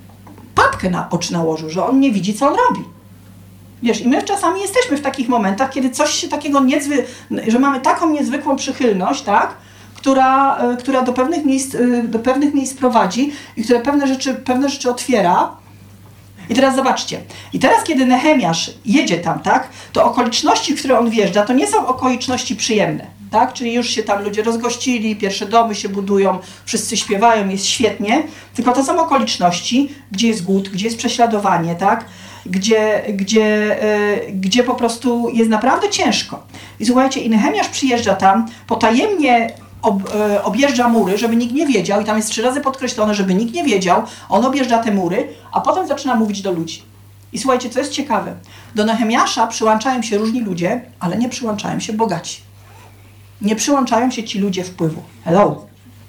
papkę na oczy nałożył, że on nie widzi, co on robi. Wiesz, i my czasami jesteśmy w takich momentach, kiedy coś się takiego niezwy, że mamy taką niezwykłą przychylność, tak, która, która do pewnych miejsc, do pewnych miejsc prowadzi i która pewne rzeczy, pewne rzeczy otwiera. I teraz zobaczcie, i teraz kiedy Nehemiasz jedzie tam, tak, to okoliczności, w które on wjeżdża, to nie są okoliczności przyjemne, tak, czyli już się tam ludzie rozgościli, pierwsze domy się budują, wszyscy śpiewają, jest świetnie, tylko to są okoliczności, gdzie jest głód, gdzie jest prześladowanie, tak, gdzie, gdzie, yy, gdzie po prostu jest naprawdę ciężko. I słuchajcie, i Nehemiasz przyjeżdża tam, potajemnie Ob, e, objeżdża mury, żeby nikt nie wiedział i tam jest trzy razy podkreślone, żeby nikt nie wiedział, on objeżdża te mury, a potem zaczyna mówić do ludzi. I słuchajcie, co jest ciekawe, do Nehemiasza przyłączają się różni ludzie, ale nie przyłączają się bogaci. Nie przyłączają się ci ludzie wpływu. Hello.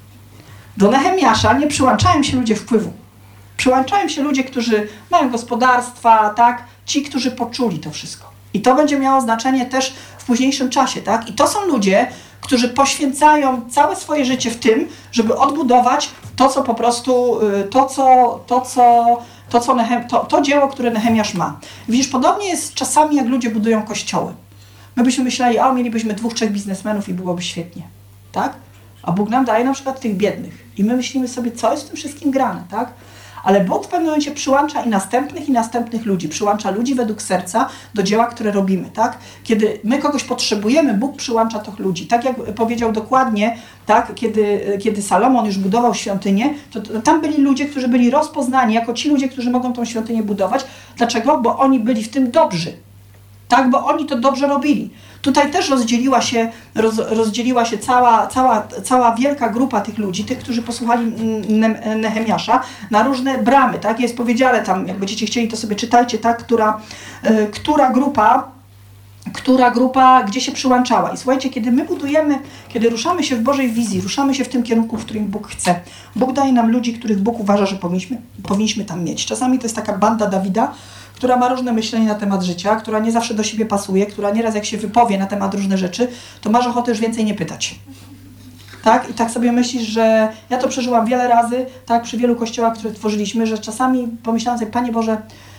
Do Nehemiasza nie przyłączają się ludzie wpływu. Przyłączają się ludzie, którzy mają gospodarstwa, tak, ci, którzy poczuli to wszystko. I to będzie miało znaczenie też w późniejszym czasie, tak? I to są ludzie, którzy poświęcają całe swoje życie w tym, żeby odbudować to, co po prostu, to, co, to, co, to, co Nehem, to, to dzieło, które Nehemiasz ma. Widzisz, podobnie jest czasami, jak ludzie budują kościoły. My byśmy myśleli, a mielibyśmy dwóch, trzech biznesmenów i byłoby świetnie, tak? A Bóg nam daje na przykład tych biednych. I my myślimy sobie, co jest w tym wszystkim grane, tak? Ale Bóg w pewnym momencie przyłącza i następnych, i następnych ludzi. Przyłącza ludzi według serca do dzieła, które robimy, tak? Kiedy my kogoś potrzebujemy, Bóg przyłącza tych ludzi. Tak jak powiedział dokładnie, tak? Kiedy, kiedy Salomon już budował świątynię, to, to tam byli ludzie, którzy byli rozpoznani jako ci ludzie, którzy mogą tą świątynię budować. Dlaczego? Bo oni byli w tym dobrzy. Tak? Bo oni to dobrze robili. Tutaj też rozdzieliła się, roz, rozdzieliła się cała, cała, cała wielka grupa tych ludzi, tych, którzy posłuchali Nehemiasza, na różne bramy, tak? Jest powiedziane tam, jak będziecie chcieli, to sobie czytajcie, tak? Która, y, która grupa, która grupa gdzie się przyłączała. I słuchajcie, kiedy my budujemy, kiedy ruszamy się w Bożej wizji, ruszamy się w tym kierunku, w którym Bóg chce, Bóg daje nam ludzi, których Bóg uważa, że powinniśmy, powinniśmy tam mieć. Czasami to jest taka banda Dawida, która ma różne myślenie na temat życia, która nie zawsze do siebie pasuje, która nieraz jak się wypowie na temat różne rzeczy, to masz ochotę już więcej nie pytać. Tak? I tak sobie myślisz, że ja to przeżyłam wiele razy, tak, przy wielu kościołach, które tworzyliśmy, że czasami pomyślałam sobie, Panie Boże,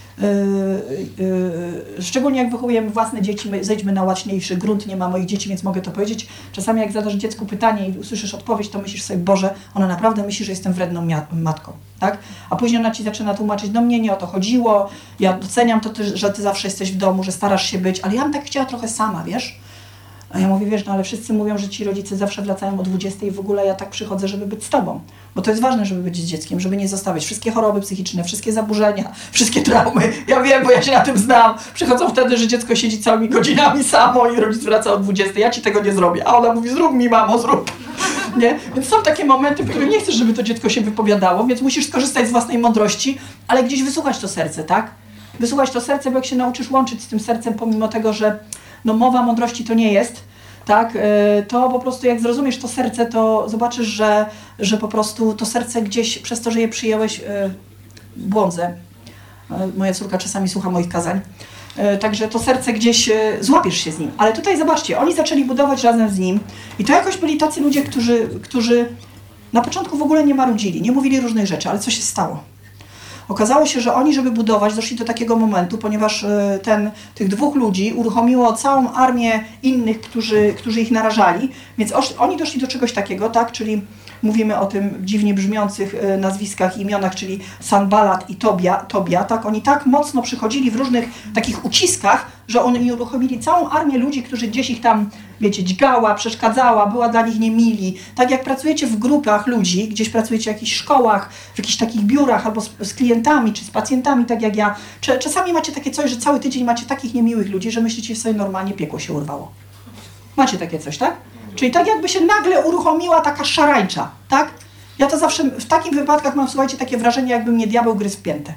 Yy, yy, szczególnie jak wychowujemy własne dzieci, my zejdźmy na łaśniejszy grunt, nie ma moich dzieci, więc mogę to powiedzieć. Czasami jak zadasz dziecku pytanie i usłyszysz odpowiedź, to myślisz sobie, Boże, ona naprawdę myśli, że jestem wredną matką, tak? A później ona ci zaczyna tłumaczyć, no mnie nie o to chodziło, ja doceniam to, ty, że ty zawsze jesteś w domu, że starasz się być, ale ja bym tak chciała trochę sama, wiesz? A ja mówię, wiesz, no ale wszyscy mówią, że ci rodzice zawsze wracają o dwudziestej i w ogóle ja tak przychodzę, żeby być z tobą. Bo to jest ważne, żeby być z dzieckiem, żeby nie zostawiać. Wszystkie choroby psychiczne, wszystkie zaburzenia, wszystkie traumy. Ja wiem, bo ja się na tym znam. Przychodzą wtedy, że dziecko siedzi całymi godzinami samo i rodzic wraca o dwudziestej. Ja ci tego nie zrobię. A ona mówi, zrób mi, mamo, zrób. Nie? Więc są takie momenty, w których nie chcesz, żeby to dziecko się wypowiadało, więc musisz skorzystać z własnej mądrości, ale gdzieś wysłuchać to serce, tak? Wysłuchać to serce, bo jak się nauczysz łączyć z tym sercem, pomimo tego, że no mowa mądrości to nie jest, tak, to po prostu jak zrozumiesz to serce, to zobaczysz, że, że po prostu to serce gdzieś przez to, że je przyjąłeś, błądzę. Moja córka czasami słucha moich kazań. Także to serce gdzieś, złapiesz się z nim. Ale tutaj zobaczcie, oni zaczęli budować razem z nim i to jakoś byli tacy ludzie, którzy, którzy na początku w ogóle nie marudzili, nie mówili różnych rzeczy, ale co się stało? Okazało się, że oni, żeby budować, doszli do takiego momentu, ponieważ ten, tych dwóch ludzi uruchomiło całą armię innych, którzy, którzy ich narażali, więc oni doszli do czegoś takiego, tak, czyli mówimy o tym dziwnie brzmiących nazwiskach i imionach, czyli Sanballat i Tobia, Tobia, tak, oni tak mocno przychodzili w różnych takich uciskach, że oni uruchomili całą armię ludzi, którzy gdzieś ich tam, wiecie, dźgała, przeszkadzała, była dla nich niemili. Tak jak pracujecie w grupach ludzi, gdzieś pracujecie w jakichś szkołach, w jakichś takich biurach albo z, z klientami czy z pacjentami, tak jak ja. Czasami macie takie coś, że cały tydzień macie takich niemiłych ludzi, że myślicie sobie normalnie piekło się urwało. Macie takie coś, tak? Czyli tak jakby się nagle uruchomiła taka szarańcza, tak? Ja to zawsze w takich wypadkach mam, słuchajcie, takie wrażenie, jakby mnie diabeł gryzł w piętę.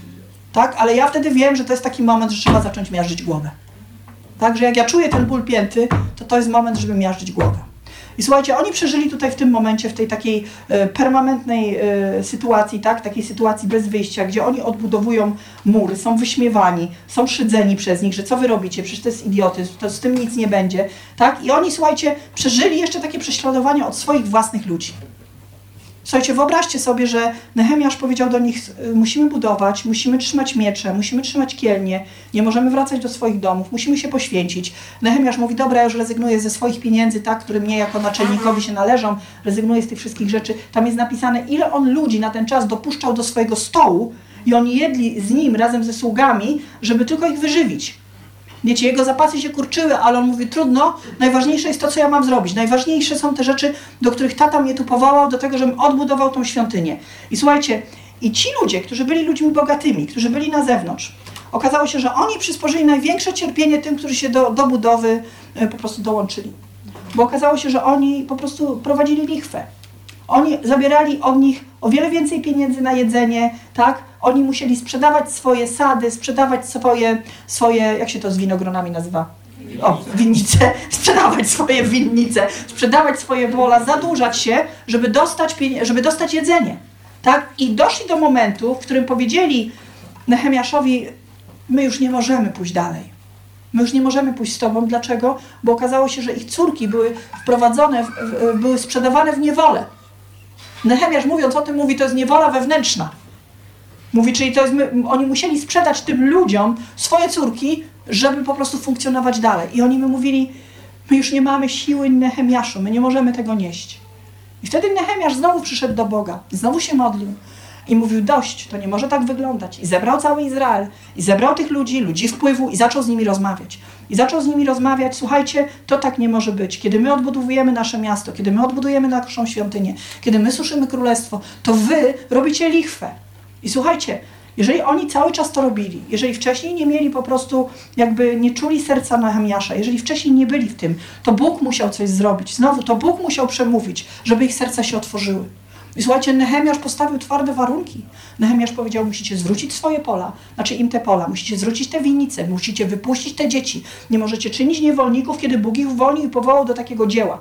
Tak? Ale ja wtedy wiem, że to jest taki moment, że trzeba zacząć miażdżyć głowę. Tak? Że jak ja czuję ten ból pięty, to to jest moment, żeby miażdżyć głowę. I słuchajcie, oni przeżyli tutaj w tym momencie, w tej takiej e, permanentnej e, sytuacji, tak? Takiej sytuacji bez wyjścia, gdzie oni odbudowują mury, są wyśmiewani, są szydzeni przez nich, że co wy robicie, przecież to jest idiotyzm, to z tym nic nie będzie. Tak? I oni, słuchajcie, przeżyli jeszcze takie prześladowanie od swoich własnych ludzi. Słuchajcie, wyobraźcie sobie, że Nehemiasz powiedział do nich, musimy budować, musimy trzymać miecze, musimy trzymać kielnie, nie możemy wracać do swoich domów, musimy się poświęcić. Nehemiasz mówi, dobra, ja już rezygnuję ze swoich pieniędzy, tak, które mnie jako naczelnikowi się należą, rezygnuję z tych wszystkich rzeczy. Tam jest napisane, ile on ludzi na ten czas dopuszczał do swojego stołu i oni jedli z nim razem ze sługami, żeby tylko ich wyżywić. Wiecie, jego zapasy się kurczyły, ale on mówi, trudno, najważniejsze jest to, co ja mam zrobić. Najważniejsze są te rzeczy, do których tata mnie tu powołał, do tego, żebym odbudował tą świątynię. I słuchajcie, i ci ludzie, którzy byli ludźmi bogatymi, którzy byli na zewnątrz, okazało się, że oni przysporzyli największe cierpienie tym, którzy się do, do budowy po prostu dołączyli. Bo okazało się, że oni po prostu prowadzili lichwę. Oni zabierali od nich o wiele więcej pieniędzy na jedzenie, tak? Oni musieli sprzedawać swoje sady, sprzedawać swoje, swoje, jak się to z winogronami nazywa? O, winnice, sprzedawać swoje winnice, sprzedawać swoje pola, zadłużać się, żeby dostać, żeby dostać jedzenie, tak? I doszli do momentu, w którym powiedzieli Nehemiaszowi, my już nie możemy pójść dalej. My już nie możemy pójść z tobą. Dlaczego? Bo okazało się, że ich córki były wprowadzone, w, w, były sprzedawane w niewolę. Nehemiasz, mówiąc o tym, mówi, to jest niewola wewnętrzna. Mówi, czyli to jest, my, oni musieli sprzedać tym ludziom swoje córki, żeby po prostu funkcjonować dalej. I oni mi mówili, my już nie mamy siły, Nehemiaszu, my nie możemy tego nieść. I wtedy Nehemiasz znowu przyszedł do Boga, znowu się modlił i mówił, dość, to nie może tak wyglądać. I zebrał cały Izrael, i zebrał tych ludzi, ludzi wpływu i zaczął z nimi rozmawiać. I zaczął z nimi rozmawiać, słuchajcie, to tak nie może być. Kiedy my odbudowujemy nasze miasto, kiedy my odbudujemy naszą świątynię, kiedy my suszymy królestwo, to wy robicie lichwę. I słuchajcie, jeżeli oni cały czas to robili, jeżeli wcześniej nie mieli po prostu, jakby nie czuli serca Nehemiasza, jeżeli wcześniej nie byli w tym, to Bóg musiał coś zrobić. Znowu, to Bóg musiał przemówić, żeby ich serca się otworzyły. I słuchajcie, Nehemiasz postawił twarde warunki. Nehemiasz powiedział, musicie zwrócić swoje pola, znaczy im te pola, musicie zwrócić te winnice, musicie wypuścić te dzieci. Nie możecie czynić niewolników, kiedy Bóg ich uwolnił i powołał do takiego dzieła.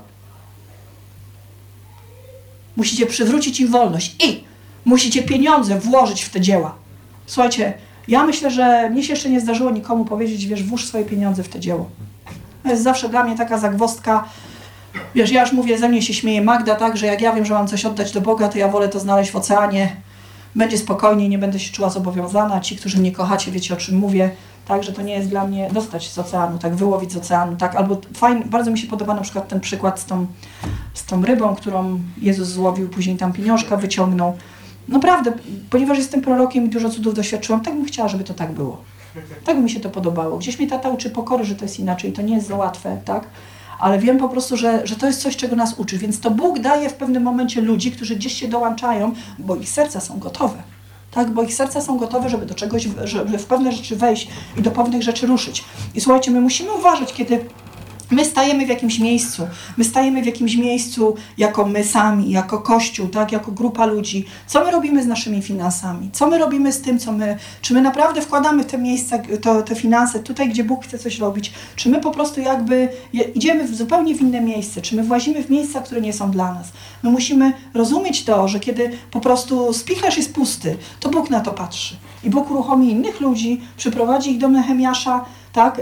Musicie przywrócić im wolność i musicie pieniądze włożyć w te dzieła. Słuchajcie, ja myślę, że mnie się jeszcze nie zdarzyło nikomu powiedzieć, wiesz, włóż swoje pieniądze w to dzieło. To jest zawsze dla mnie taka zagwozdka. Wiesz, ja już mówię, ze mnie się śmieje Magda, tak, że jak ja wiem, że mam coś oddać do Boga, to ja wolę to znaleźć w oceanie. Będzie spokojniej, nie będę się czuła zobowiązana. Ci, którzy mnie kochacie, wiecie, o czym mówię. Tak, że to nie jest dla mnie dostać z oceanu, tak, wyłowić z oceanu, tak. Albo fajnie, bardzo mi się podoba na przykład ten przykład z tą, z tą rybą, którą Jezus złowił, później tam pieniążka wyciągnął. Naprawdę, ponieważ jestem prorokiem i dużo cudów doświadczyłam, tak bym chciała, żeby to tak było. Tak by mi się to podobało. Gdzieś mnie tata uczy pokory, że to jest inaczej, to nie jest za łatwe, tak? Ale wiem po prostu, że, że to jest coś, czego nas uczy. Więc to Bóg daje w pewnym momencie ludzi, którzy gdzieś się dołączają, bo ich serca są gotowe. Tak? Bo ich serca są gotowe, żeby do czegoś, żeby w pewne rzeczy wejść i do pewnych rzeczy ruszyć. I słuchajcie, my musimy uważać, kiedy My stajemy w jakimś miejscu, my stajemy w jakimś miejscu jako my sami, jako Kościół, tak, jako grupa ludzi. Co my robimy z naszymi finansami? Co my robimy z tym, co my... Czy my naprawdę wkładamy w te miejsca, to, te finanse tutaj, gdzie Bóg chce coś robić? Czy my po prostu jakby idziemy w zupełnie w inne miejsce? Czy my włazimy w miejsca, które nie są dla nas? My musimy rozumieć to, że kiedy po prostu spichlerz jest pusty, to Bóg na to patrzy. I Bóg uruchomi innych ludzi, przyprowadzi ich do Nehemiasza, tak,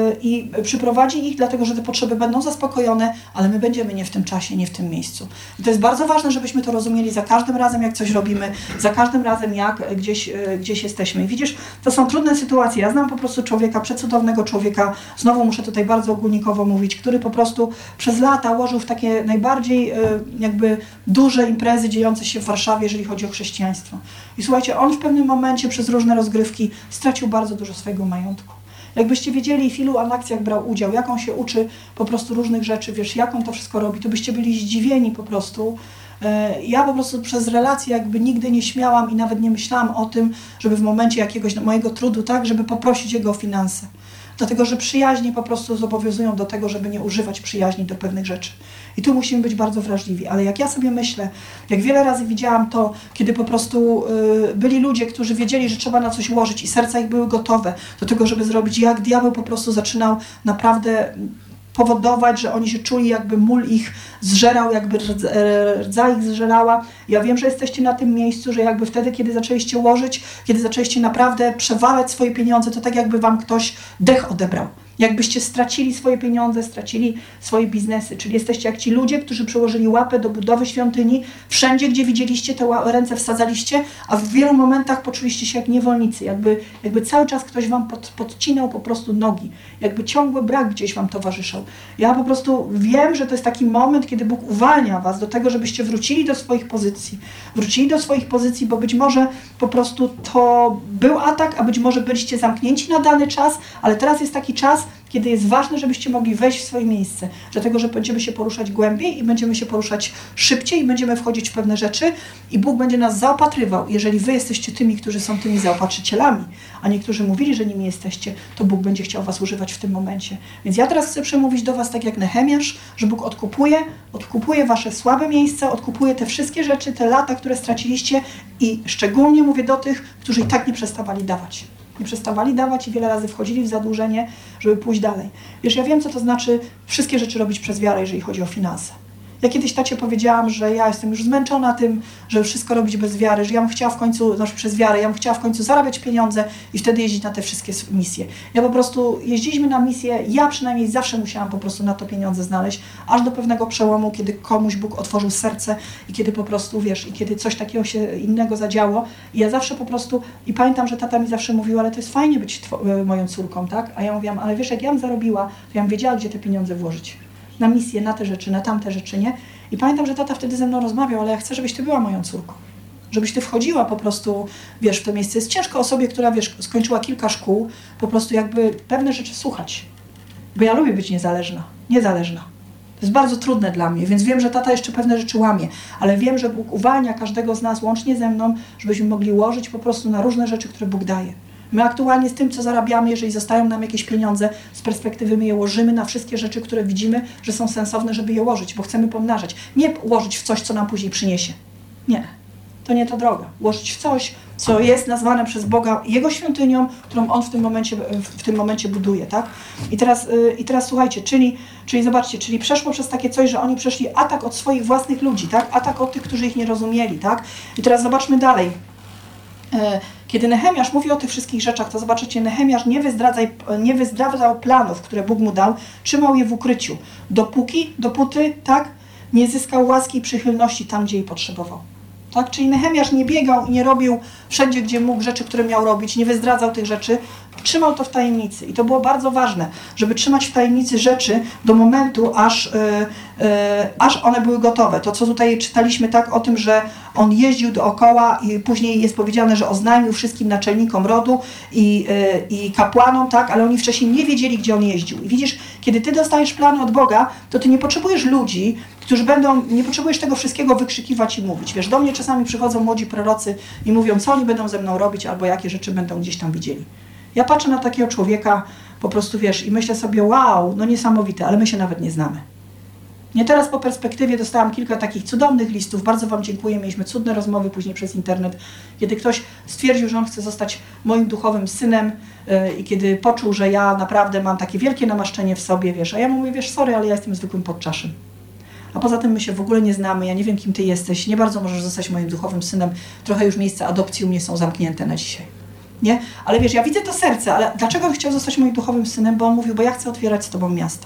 i przyprowadzi ich, dlatego że te potrzeby będą zaspokojone, ale my będziemy nie w tym czasie, nie w tym miejscu. I to jest bardzo ważne, żebyśmy to rozumieli za każdym razem, jak coś robimy, za każdym razem, jak gdzieś, gdzieś jesteśmy. I widzisz, to są trudne sytuacje. Ja znam po prostu człowieka, przecudownego człowieka, znowu muszę tutaj bardzo ogólnikowo mówić, który po prostu przez lata łożył w takie najbardziej jakby duże imprezy dziejące się w Warszawie, jeżeli chodzi o chrześcijaństwo. I słuchajcie, on w pewnym momencie przez różne rozgrywki stracił bardzo dużo swojego majątku. Jakbyście wiedzieli, w ilu akcjach brał udział, jak on się uczy po prostu różnych rzeczy, wiesz, jak on to wszystko robi, to byście byli zdziwieni po prostu. Ja po prostu przez relacje jakby nigdy nie śmiałam i nawet nie myślałam o tym, żeby w momencie jakiegoś mojego trudu, tak, żeby poprosić jego o finanse. Dlatego, że przyjaźnie po prostu zobowiązują do tego, żeby nie używać przyjaźni do pewnych rzeczy. I tu musimy być bardzo wrażliwi. Ale jak ja sobie myślę, jak wiele razy widziałam to, kiedy po prostu y, byli ludzie, którzy wiedzieli, że trzeba na coś łożyć i serca ich były gotowe do tego, żeby zrobić, jak diabeł po prostu zaczynał naprawdę powodować, że oni się czuli, jakby mól ich zżerał, jakby rdza ich zżerała. Ja wiem, że jesteście na tym miejscu, że jakby wtedy, kiedy zaczęliście łożyć, kiedy zaczęliście naprawdę przewalać swoje pieniądze, to tak jakby wam ktoś dech odebrał. Jakbyście stracili swoje pieniądze, stracili swoje biznesy. Czyli jesteście jak ci ludzie, którzy przyłożyli łapę do budowy świątyni. Wszędzie, gdzie widzieliście, te ręce wsadzaliście, a w wielu momentach poczuliście się jak niewolnicy. Jakby, jakby cały czas ktoś wam pod, podcinał po prostu nogi. Jakby ciągły brak gdzieś wam towarzyszał. Ja po prostu wiem, że to jest taki moment, kiedy Bóg uwalnia was do tego, żebyście wrócili do swoich pozycji. Wrócili do swoich pozycji, bo być może po prostu to był atak, a być może byliście zamknięci na dany czas, ale teraz jest taki czas, kiedy jest ważne, żebyście mogli wejść w swoje miejsce, dlatego, że będziemy się poruszać głębiej i będziemy się poruszać szybciej i będziemy wchodzić w pewne rzeczy i Bóg będzie nas zaopatrywał. Jeżeli wy jesteście tymi, którzy są tymi zaopatrzycielami, a niektórzy mówili, że nimi jesteście, to Bóg będzie chciał was używać w tym momencie. Więc ja teraz chcę przemówić do was tak jak Nehemiasz, że Bóg odkupuje, odkupuje wasze słabe miejsca, odkupuje te wszystkie rzeczy, te lata, które straciliście i szczególnie mówię do tych, którzy i tak nie przestawali dawać. Nie przestawali dawać i wiele razy wchodzili w zadłużenie, żeby pójść dalej. Wiesz, ja wiem, co to znaczy wszystkie rzeczy robić przez wiarę, jeżeli chodzi o finanse. Ja kiedyś tacie powiedziałam, że ja jestem już zmęczona tym, żeby wszystko robić bez wiary, że ja bym chciała w końcu, znaczy przez wiarę, ja bym chciała w końcu zarabiać pieniądze i wtedy jeździć na te wszystkie misje. Ja po prostu jeździliśmy na misje, ja przynajmniej zawsze musiałam po prostu na to pieniądze znaleźć, aż do pewnego przełomu, kiedy komuś Bóg otworzył serce i kiedy po prostu, wiesz, i kiedy coś takiego się innego zadziało. I ja zawsze po prostu, i pamiętam, że tata mi zawsze mówił, ale to jest fajnie być moją córką, tak? A ja mówiłam, ale wiesz, jak ja bym zarobiła, to ja bym wiedziała, gdzie te pieniądze włożyć. Na misję, na te rzeczy, na tamte rzeczy, nie? I pamiętam, że tata wtedy ze mną rozmawiał, ale ja chcę, żebyś ty była moją córką. Żebyś ty wchodziła po prostu, wiesz, w to miejsce. Jest ciężko osobie, która, wiesz, skończyła kilka szkół, po prostu jakby pewne rzeczy słuchać. Bo ja lubię być niezależna. Niezależna. To jest bardzo trudne dla mnie, więc wiem, że tata jeszcze pewne rzeczy łamie, ale wiem, że Bóg uwalnia każdego z nas, łącznie ze mną, żebyśmy mogli łożyć po prostu na różne rzeczy, które Bóg daje. My aktualnie z tym, co zarabiamy, jeżeli zostają nam jakieś pieniądze, z perspektywy my je łożymy na wszystkie rzeczy, które widzimy, że są sensowne, żeby je łożyć, bo chcemy pomnażać. Nie łożyć w coś, co nam później przyniesie. Nie. To nie ta droga. Łożyć w coś, co jest nazwane przez Boga Jego świątynią, którą On w tym momencie, w tym momencie buduje, tak? I teraz, yy, i teraz słuchajcie, czyli, czyli zobaczcie, czyli przeszło przez takie coś, że oni przeszli atak od swoich własnych ludzi, tak? Atak od tych, którzy ich nie rozumieli, tak? I teraz zobaczmy dalej. Kiedy Nehemiasz mówi o tych wszystkich rzeczach, to zobaczycie, Nehemiasz nie, nie wyzdradzał planów, które Bóg mu dał, trzymał je w ukryciu, dopóki, dopóty, tak, nie zyskał łaski i przychylności tam, gdzie jej potrzebował. Tak? Czyli Nehemiasz nie biegał i nie robił wszędzie, gdzie mógł rzeczy, które miał robić, nie wyzdradzał tych rzeczy, trzymał to w tajemnicy. I to było bardzo ważne, żeby trzymać w tajemnicy rzeczy do momentu, aż, yy, yy, aż one były gotowe. To, co tutaj czytaliśmy tak o tym, że on jeździł dookoła i później jest powiedziane, że oznajmił wszystkim naczelnikom rodu i, yy, i kapłanom, tak, ale oni wcześniej nie wiedzieli, gdzie on jeździł. I widzisz, kiedy ty dostajesz plany od Boga, to ty nie potrzebujesz ludzi, którzy będą, nie potrzebujesz tego wszystkiego wykrzykiwać i mówić. Wiesz, do mnie czasami przychodzą młodzi prorocy i mówią, co oni będą ze mną robić, albo jakie rzeczy będą gdzieś tam widzieli. Ja patrzę na takiego człowieka, Po prostu wiesz, i myślę sobie, wow, no niesamowite, ale my się nawet nie znamy. Nie, teraz po perspektywie dostałam kilka takich cudownych listów, bardzo Wam dziękuję, mieliśmy cudne rozmowy później przez internet, kiedy ktoś stwierdził, że on chce zostać moim duchowym synem yy, i kiedy poczuł, że ja naprawdę mam takie wielkie namaszczenie w sobie, wiesz, a ja mu mówię, wiesz, sorry, ale ja jestem zwykłym podczaszym. A poza tym my się w ogóle nie znamy, ja nie wiem, kim Ty jesteś, nie bardzo możesz zostać moim duchowym synem, trochę już miejsca adopcji u mnie są zamknięte na dzisiaj. Nie? Ale wiesz, ja widzę to serce, ale dlaczego on chciał zostać moim duchowym synem? Bo on mówił, bo ja chcę otwierać z Tobą miasta.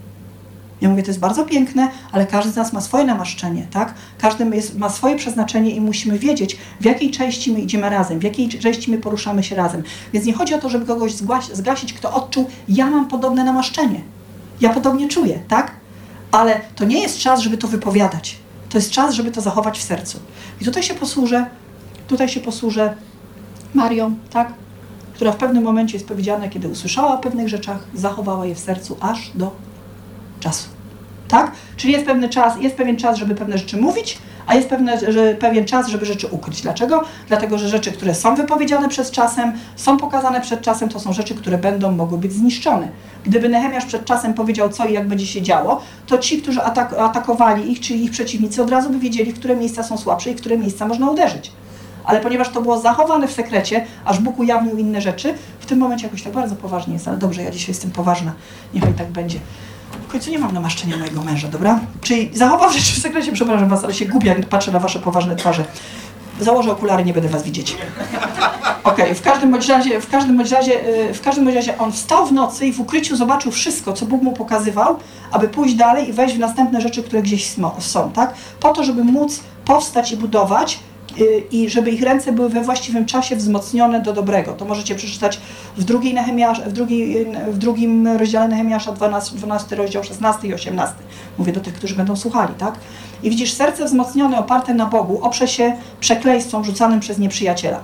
Ja mówię, to jest bardzo piękne, ale każdy z nas ma swoje namaszczenie, tak? Każdy jest, ma swoje przeznaczenie i musimy wiedzieć, w jakiej części my idziemy razem, w jakiej części my poruszamy się razem. Więc nie chodzi o to, żeby kogoś zgłasi, zgasić, kto odczuł, ja mam podobne namaszczenie. Ja podobnie czuję, tak? Ale to nie jest czas, żeby to wypowiadać. To jest czas, żeby to zachować w sercu. I tutaj się posłużę, tutaj się posłużę Marią, tak? Która w pewnym momencie jest powiedziane, kiedy usłyszała o pewnych rzeczach, zachowała je w sercu aż do czasu. Tak? Czyli jest pewien czas, jest pewien czas, żeby pewne rzeczy mówić, a jest pewne, że pewien czas, żeby rzeczy ukryć. Dlaczego? Dlatego, że rzeczy, które są wypowiedziane przed czasem, są pokazane przed czasem, to są rzeczy, które będą mogły być zniszczone. Gdyby Nehemiasz przed czasem powiedział, co i jak będzie się działo, to ci, którzy atak atakowali ich, czyli ich przeciwnicy, od razu by wiedzieli, w które miejsca są słabsze i w które miejsca można uderzyć. Ale ponieważ to było zachowane w sekrecie, aż Bóg ujawnił inne rzeczy, w tym momencie jakoś tak bardzo poważnie jest, ale dobrze, ja dzisiaj jestem poważna, niechaj tak będzie. W końcu nie mam namaszczenia mojego męża, dobra? Czyli zachował rzeczy w sekrecie, przepraszam Was, ale się gubię, jak patrzę na Wasze poważne twarze. Założę okulary, nie będę Was widzieć. Okej, okay, w każdym bądź razie, w każdym bądź razie, w każdym bądź razie on wstał w nocy i w ukryciu zobaczył wszystko, co Bóg mu pokazywał, aby pójść dalej i wejść w następne rzeczy, które gdzieś są, tak? Po to, żeby móc powstać i budować, i żeby ich ręce były we właściwym czasie wzmocnione do dobrego. To możecie przeczytać w, drugiej Nehemiasz, w, drugiej, w drugim rozdziale Nehemiasza, dwunasty rozdział, szesnasty i osiemnasty. Mówię do tych, którzy będą słuchali, tak? I widzisz, serce wzmocnione, oparte na Bogu, oprze się przekleństwom rzucanym przez nieprzyjaciela.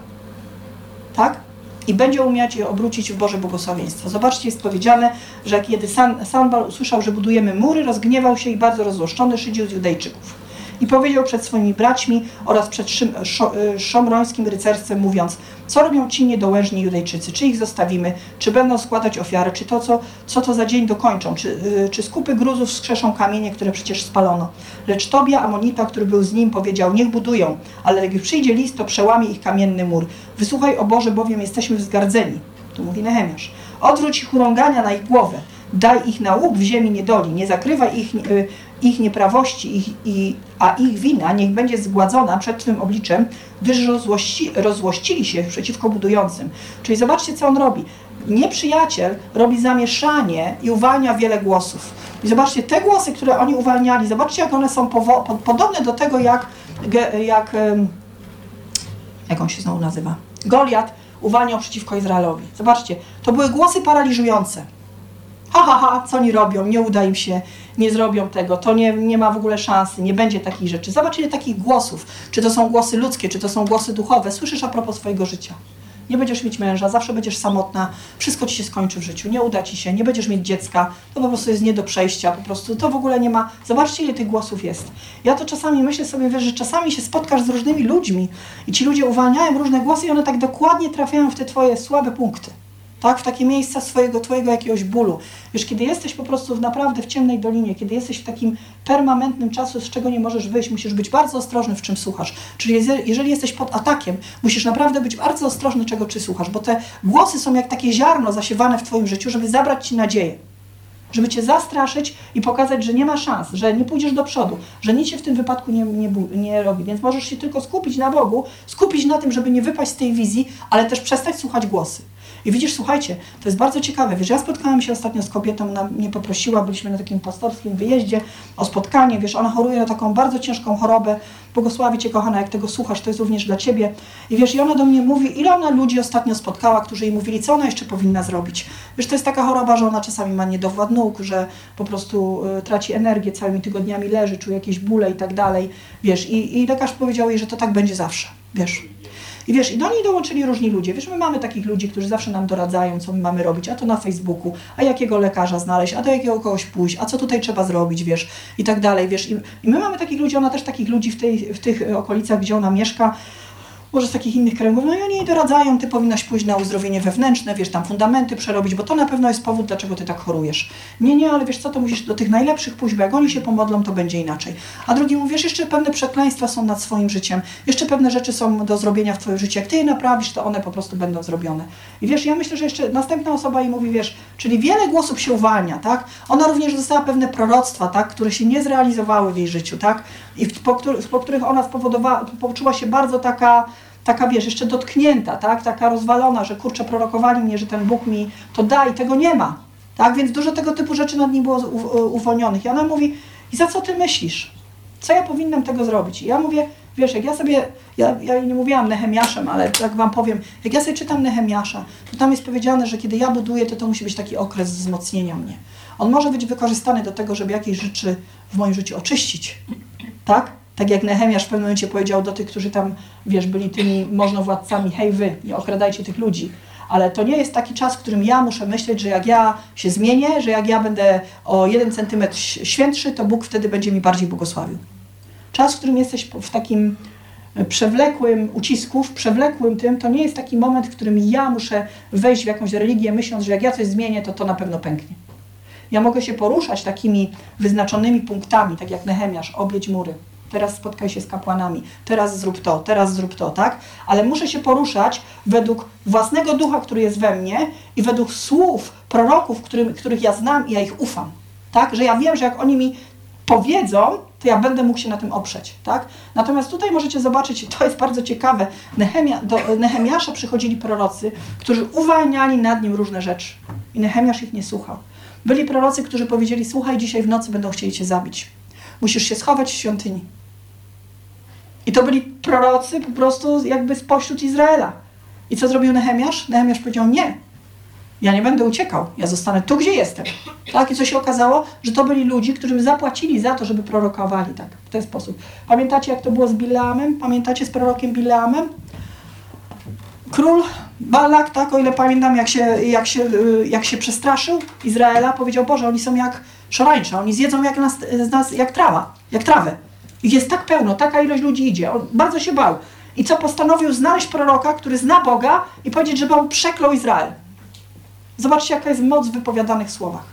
Tak? I będzie umieć je obrócić w Boże błogosławieństwo. Zobaczcie, jest powiedziane, że kiedy San, Sanbal usłyszał, że budujemy mury, rozgniewał się i bardzo rozzłoszczony szydził z Judejczyków. I powiedział przed swoimi braćmi oraz przed szym, szo, szomrońskim rycerstwem, mówiąc, co robią ci niedołężni Judejczycy, czy ich zostawimy, czy będą składać ofiary, czy to, co, co to za dzień dokończą, czy, czy z kupy gruzów skrzeszą kamienie, które przecież spalono. Lecz Tobia, Amonita, który był z nim, powiedział, niech budują, ale jak już przyjdzie list, to przełamie ich kamienny mur. Wysłuchaj, o Boże, bowiem jesteśmy wzgardzeni. Tu mówi Nehemiasz. Odwróć ich urągania na ich głowę. Daj ich na łuk w ziemi niedoli, nie zakrywaj ich, y, ich nieprawości, ich, i, a ich wina niech będzie zgładzona przed Twym obliczem, gdyż rozłości, rozłościli się przeciwko budującym. Czyli zobaczcie, co on robi. Nieprzyjaciel robi zamieszanie i uwalnia wiele głosów. I zobaczcie, te głosy, które oni uwalniali, zobaczcie, jak one są powo- po, podobne do tego, jak, jak, jak on się znowu nazywa, Goliat uwalniał przeciwko Izraelowi. Zobaczcie, to były głosy paraliżujące. Ha, ha, ha, co oni robią, nie uda im się, nie zrobią tego, to nie, nie ma w ogóle szansy, nie będzie takich rzeczy. Zobacz, ile takich głosów, czy to są głosy ludzkie, czy to są głosy duchowe, słyszysz a propos swojego życia. Nie będziesz mieć męża, zawsze będziesz samotna, wszystko ci się skończy w życiu, nie uda ci się, nie będziesz mieć dziecka, to po prostu jest nie do przejścia, po prostu to w ogóle nie ma. Zobaczcie, ile tych głosów jest. Ja to czasami myślę sobie, wiesz, że czasami się spotkasz z różnymi ludźmi i ci ludzie uwalniają różne głosy i one tak dokładnie trafiają w te twoje słabe punkty. Tak, w takie miejsca swojego, twojego jakiegoś bólu. Wiesz, kiedy jesteś po prostu w naprawdę w ciemnej dolinie, kiedy jesteś w takim permanentnym czasu, z czego nie możesz wyjść, musisz być bardzo ostrożny, w czym słuchasz. Czyli jeżeli jesteś pod atakiem, musisz naprawdę być bardzo ostrożny, czego czy słuchasz, bo te głosy są jak takie ziarno zasiewane w twoim życiu, żeby zabrać ci nadzieję. Żeby cię zastraszyć i pokazać, że nie ma szans, że nie pójdziesz do przodu, że nic się w tym wypadku nie, nie, nie robi. Więc możesz się tylko skupić na Bogu, skupić na tym, żeby nie wypaść z tej wizji, ale też przestać słuchać głosy. I widzisz, słuchajcie, to jest bardzo ciekawe. Wiesz, ja spotkałam się ostatnio z kobietą, ona mnie poprosiła, byliśmy na takim pastorskim wyjeździe o spotkanie. Wiesz, ona choruje na taką bardzo ciężką chorobę. Błogosławię Cię, kochana, jak tego słuchasz, to jest również dla Ciebie. I wiesz, i ona do mnie mówi, ile ona ludzi ostatnio spotkała, którzy jej mówili, co ona jeszcze powinna zrobić. Wiesz, to jest taka choroba, że ona czasami ma niedowład nóg, że po prostu y, traci energię, całymi tygodniami leży, czuje jakieś bóle i tak dalej. Wiesz, i, i lekarz powiedział jej, że to tak będzie zawsze, wiesz. I wiesz, i do niej dołączyli różni ludzie. Wiesz, my mamy takich ludzi, którzy zawsze nam doradzają, co my mamy robić, a to na Facebooku, a jakiego lekarza znaleźć, a do jakiego kogoś pójść, a co tutaj trzeba zrobić, wiesz, i tak dalej, wiesz. I, i my mamy takich ludzi, ona też takich ludzi w, tej, w tych okolicach, gdzie ona mieszka. może z takich innych kręgów, no i oni jej doradzają, ty powinnaś pójść na uzdrowienie wewnętrzne, wiesz, tam fundamenty przerobić, bo to na pewno jest powód, dlaczego ty tak chorujesz. Nie, nie, ale wiesz co, to musisz do tych najlepszych pójść, bo jak oni się pomodlą, to będzie inaczej. A drugi mówi, wiesz, jeszcze pewne przekleństwa są nad swoim życiem, jeszcze pewne rzeczy są do zrobienia w twoim życiu, jak ty je naprawisz, to one po prostu będą zrobione. I wiesz, ja myślę, że jeszcze następna osoba jej mówi, wiesz, czyli wiele głosów się uwalnia, tak? Ona również dostała pewne proroctwa, tak, które się nie zrealizowały w jej życiu, tak? I po, po których ona spowodowała, poczuła się bardzo taka, taka, wiesz, jeszcze dotknięta, tak? Taka rozwalona, że kurczę, prorokowali mnie, że ten Bóg mi to da i tego nie ma, tak? Więc dużo tego typu rzeczy nad nim było u, uwolnionych. I ona mówi, i za co ty myślisz? Co ja powinnam tego zrobić? I ja mówię, wiesz, jak ja sobie, ja, ja nie mówiłam Nehemiaszem, ale tak wam powiem, jak ja sobie czytam Nehemiasza, to tam jest powiedziane, że kiedy ja buduję, to to musi być taki okres wzmocnienia mnie. On może być wykorzystany do tego, żeby jakieś rzeczy w moim życiu oczyścić, tak? Tak jak Nehemiasz w pewnym momencie powiedział do tych, którzy tam, wiesz, byli tymi możnowładcami, hej wy, nie okradajcie tych ludzi. Ale to nie jest taki czas, w którym ja muszę myśleć, że jak ja się zmienię, że jak ja będę o jeden centymetr świętszy, to Bóg wtedy będzie mi bardziej błogosławił. Czas, w którym jesteś w takim przewlekłym ucisku, w przewlekłym tym, to nie jest taki moment, w którym ja muszę wejść w jakąś religię, myśląc, że jak ja coś zmienię, to to na pewno pęknie. Ja mogę się poruszać takimi wyznaczonymi punktami, tak jak Nehemiasz, objedź mury, teraz spotkaj się z kapłanami, teraz zrób to, teraz zrób to, tak? Ale muszę się poruszać według własnego ducha, który jest we mnie i według słów proroków, którym, których ja znam i ja ich ufam, tak? Że ja wiem, że jak oni mi powiedzą, to ja będę mógł się na tym oprzeć, tak? Natomiast tutaj możecie zobaczyć, to jest bardzo ciekawe, Nehemia, do Nehemiasza przychodzili prorocy, którzy uwalniali nad nim różne rzeczy i Nehemiasz ich nie słuchał. Byli prorocy, którzy powiedzieli, słuchaj, dzisiaj w nocy będą chcieli cię zabić. Musisz się schować w świątyni. I to byli prorocy po prostu jakby spośród Izraela. I co zrobił Nehemiasz? Nehemiasz powiedział, nie, ja nie będę uciekał, ja zostanę tu, gdzie jestem. Tak? I co się okazało? Że to byli ludzie, którym zapłacili za to, żeby prorokowali tak, w ten sposób. Pamiętacie, jak to było z Bileamem? Pamiętacie z prorokiem Bileamem? Król Balak, tak, o ile pamiętam, jak się, jak się, jak się przestraszył Izraela, powiedział, Boże, oni są jak szarańcza, oni zjedzą jak nas, nas jak trawa, jak trawę. Ich jest tak pełno, taka ilość ludzi idzie. On bardzo się bał. I co postanowił? Znaleźć proroka, który zna Boga i powiedzieć, żeby on przeklął Izrael. Zobaczcie, jaka jest moc w wypowiadanych słowach.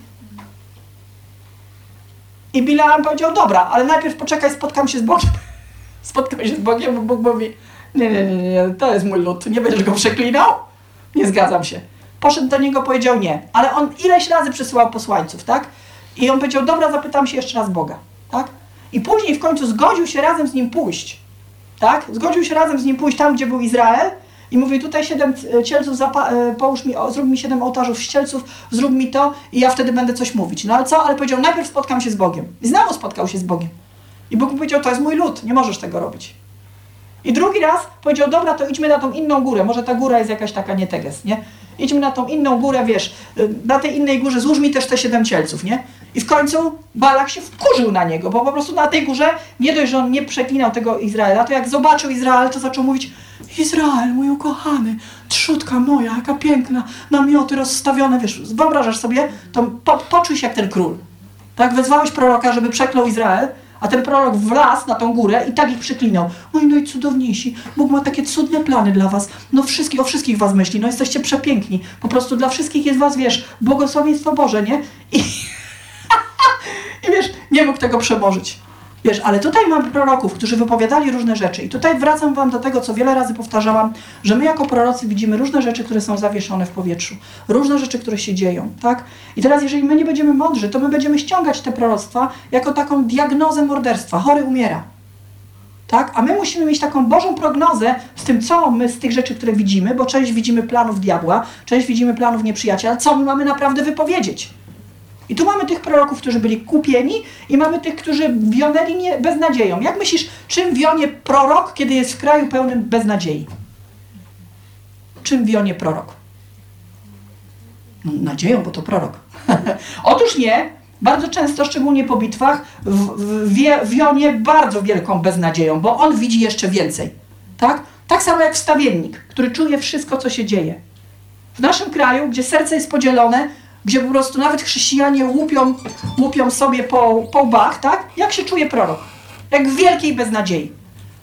I Bileam powiedział, dobra, ale najpierw poczekaj, spotkam się z Bogiem. Spotkam się z Bogiem, bo Bóg mówi, nie, nie, nie, nie, to jest mój lud, nie będziesz go przeklinał? Nie zgadzam się. Poszedł do niego, powiedział nie, ale on ileś razy przysyłał posłańców, tak? I on powiedział, dobra, zapytam się jeszcze raz Boga, tak? I później w końcu zgodził się razem z nim pójść, tak? Zgodził się razem z nim pójść tam, gdzie był Izrael i mówi, tutaj siedem cielców, połóż mi, zrób mi siedem ołtarzów ścielców, zrób mi to i ja wtedy będę coś mówić. No ale co? Ale powiedział, najpierw spotkam się z Bogiem. I znowu spotkał się z Bogiem. I Bóg mu powiedział, to jest mój lud, nie możesz tego robić. I drugi raz powiedział, dobra, to idźmy na tą inną górę, może ta góra jest jakaś taka nie teges, nie? Idźmy na tą inną górę, wiesz, na tej innej górze złóż mi też te siedem cielców, nie? I w końcu Balak się wkurzył na niego, bo po prostu na tej górze, nie dość, że on nie przeklinał tego Izraela, to jak zobaczył Izrael, to zaczął mówić, Izrael, mój ukochany, trzutka moja, jaka piękna, namioty rozstawione, wiesz, wyobrażasz sobie, to po, poczuj się jak ten król. Tak, wezwałeś proroka, żeby przeklął Izrael, a ten prorok wlazł na tą górę i tak ich przeklinał. Oj, no i cudowniejsi, Bóg ma takie cudne plany dla was. No wszystkich, o wszystkich was myśli, no jesteście przepiękni. Po prostu dla wszystkich jest was, wiesz, błogosławieństwo Boże, nie? I, I wiesz, nie mógł tego przemożyć. Wiesz, ale tutaj mamy proroków, którzy wypowiadali różne rzeczy. I tutaj wracam wam do tego, co wiele razy powtarzałam, że my jako prorocy widzimy różne rzeczy, które są zawieszone w powietrzu. Różne rzeczy, które się dzieją, tak? I teraz, jeżeli my nie będziemy mądrzy, to my będziemy ściągać te proroctwa jako taką diagnozę morderstwa. Chory umiera. Tak? A my musimy mieć taką Bożą prognozę z tym, co my z tych rzeczy, które widzimy, bo część widzimy planów diabła, część widzimy planów nieprzyjaciela, co my mamy naprawdę wypowiedzieć. I tu mamy tych proroków, którzy byli kupieni i mamy tych, którzy wionęli nie, beznadzieją. Jak myślisz, czym wionie prorok, kiedy jest w kraju pełnym beznadziei? Czym wionie prorok? No, nadzieją, bo to prorok. Otóż nie. Bardzo często, szczególnie po bitwach, w, w, wie, wionie bardzo wielką beznadzieją, bo on widzi jeszcze więcej. Tak? Tak samo jak wstawiennik, który czuje wszystko, co się dzieje. W naszym kraju, gdzie serce jest podzielone, gdzie po prostu nawet chrześcijanie łupią, łupią sobie po, po łbach, tak? Jak się czuje prorok? Jak w wielkiej beznadziei.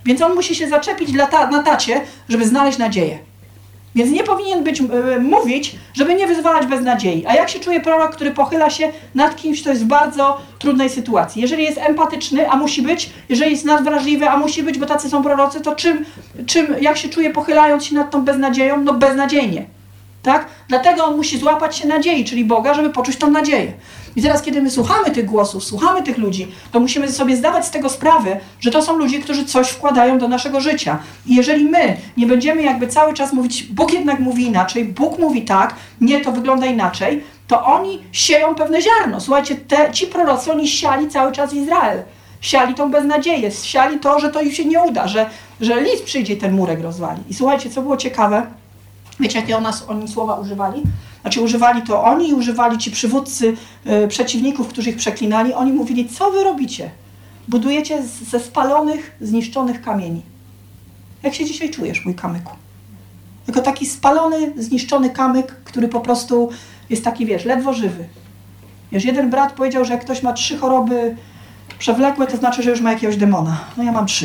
Więc on musi się zaczepić dla ta, na tacie, żeby znaleźć nadzieję. Więc nie powinien być, yy, mówić, żeby nie wyzwalać beznadziei. A jak się czuje prorok, który pochyla się nad kimś, kto jest w bardzo trudnej sytuacji? Jeżeli jest empatyczny, a musi być, jeżeli jest nadwrażliwy, a musi być, bo tacy są prorocy, to czym, czym, jak się czuje pochylając się nad tą beznadzieją? No beznadziejnie. Tak? Dlatego on musi złapać się nadziei, czyli Boga, żeby poczuć tą nadzieję. I teraz, kiedy my słuchamy tych głosów, słuchamy tych ludzi, to musimy sobie zdawać z tego sprawę, że to są ludzie, którzy coś wkładają do naszego życia. I jeżeli my nie będziemy jakby cały czas mówić, Bóg jednak mówi inaczej, Bóg mówi tak, nie, to wygląda inaczej, to oni sieją pewne ziarno. Słuchajcie, te, ci prorocy, oni siali cały czas w Izrael. Siali tą beznadzieję, siali to, że to im się nie uda, że, że lis przyjdzie i ten murek rozwali. I słuchajcie, co było ciekawe, wiecie, jakie o nas oni słowa używali? Znaczy używali to oni i używali ci przywódcy y, przeciwników, którzy ich przeklinali. Oni mówili, co wy robicie? Budujecie z, ze spalonych, zniszczonych kamieni. Jak się dzisiaj czujesz, mój kamyku? Tylko taki spalony, zniszczony kamyk, który po prostu jest taki, wiesz, ledwo żywy. Wiesz, jeden brat powiedział, że jak ktoś ma trzy choroby przewlekłe, to znaczy, że już ma jakiegoś demona. No ja mam trzy.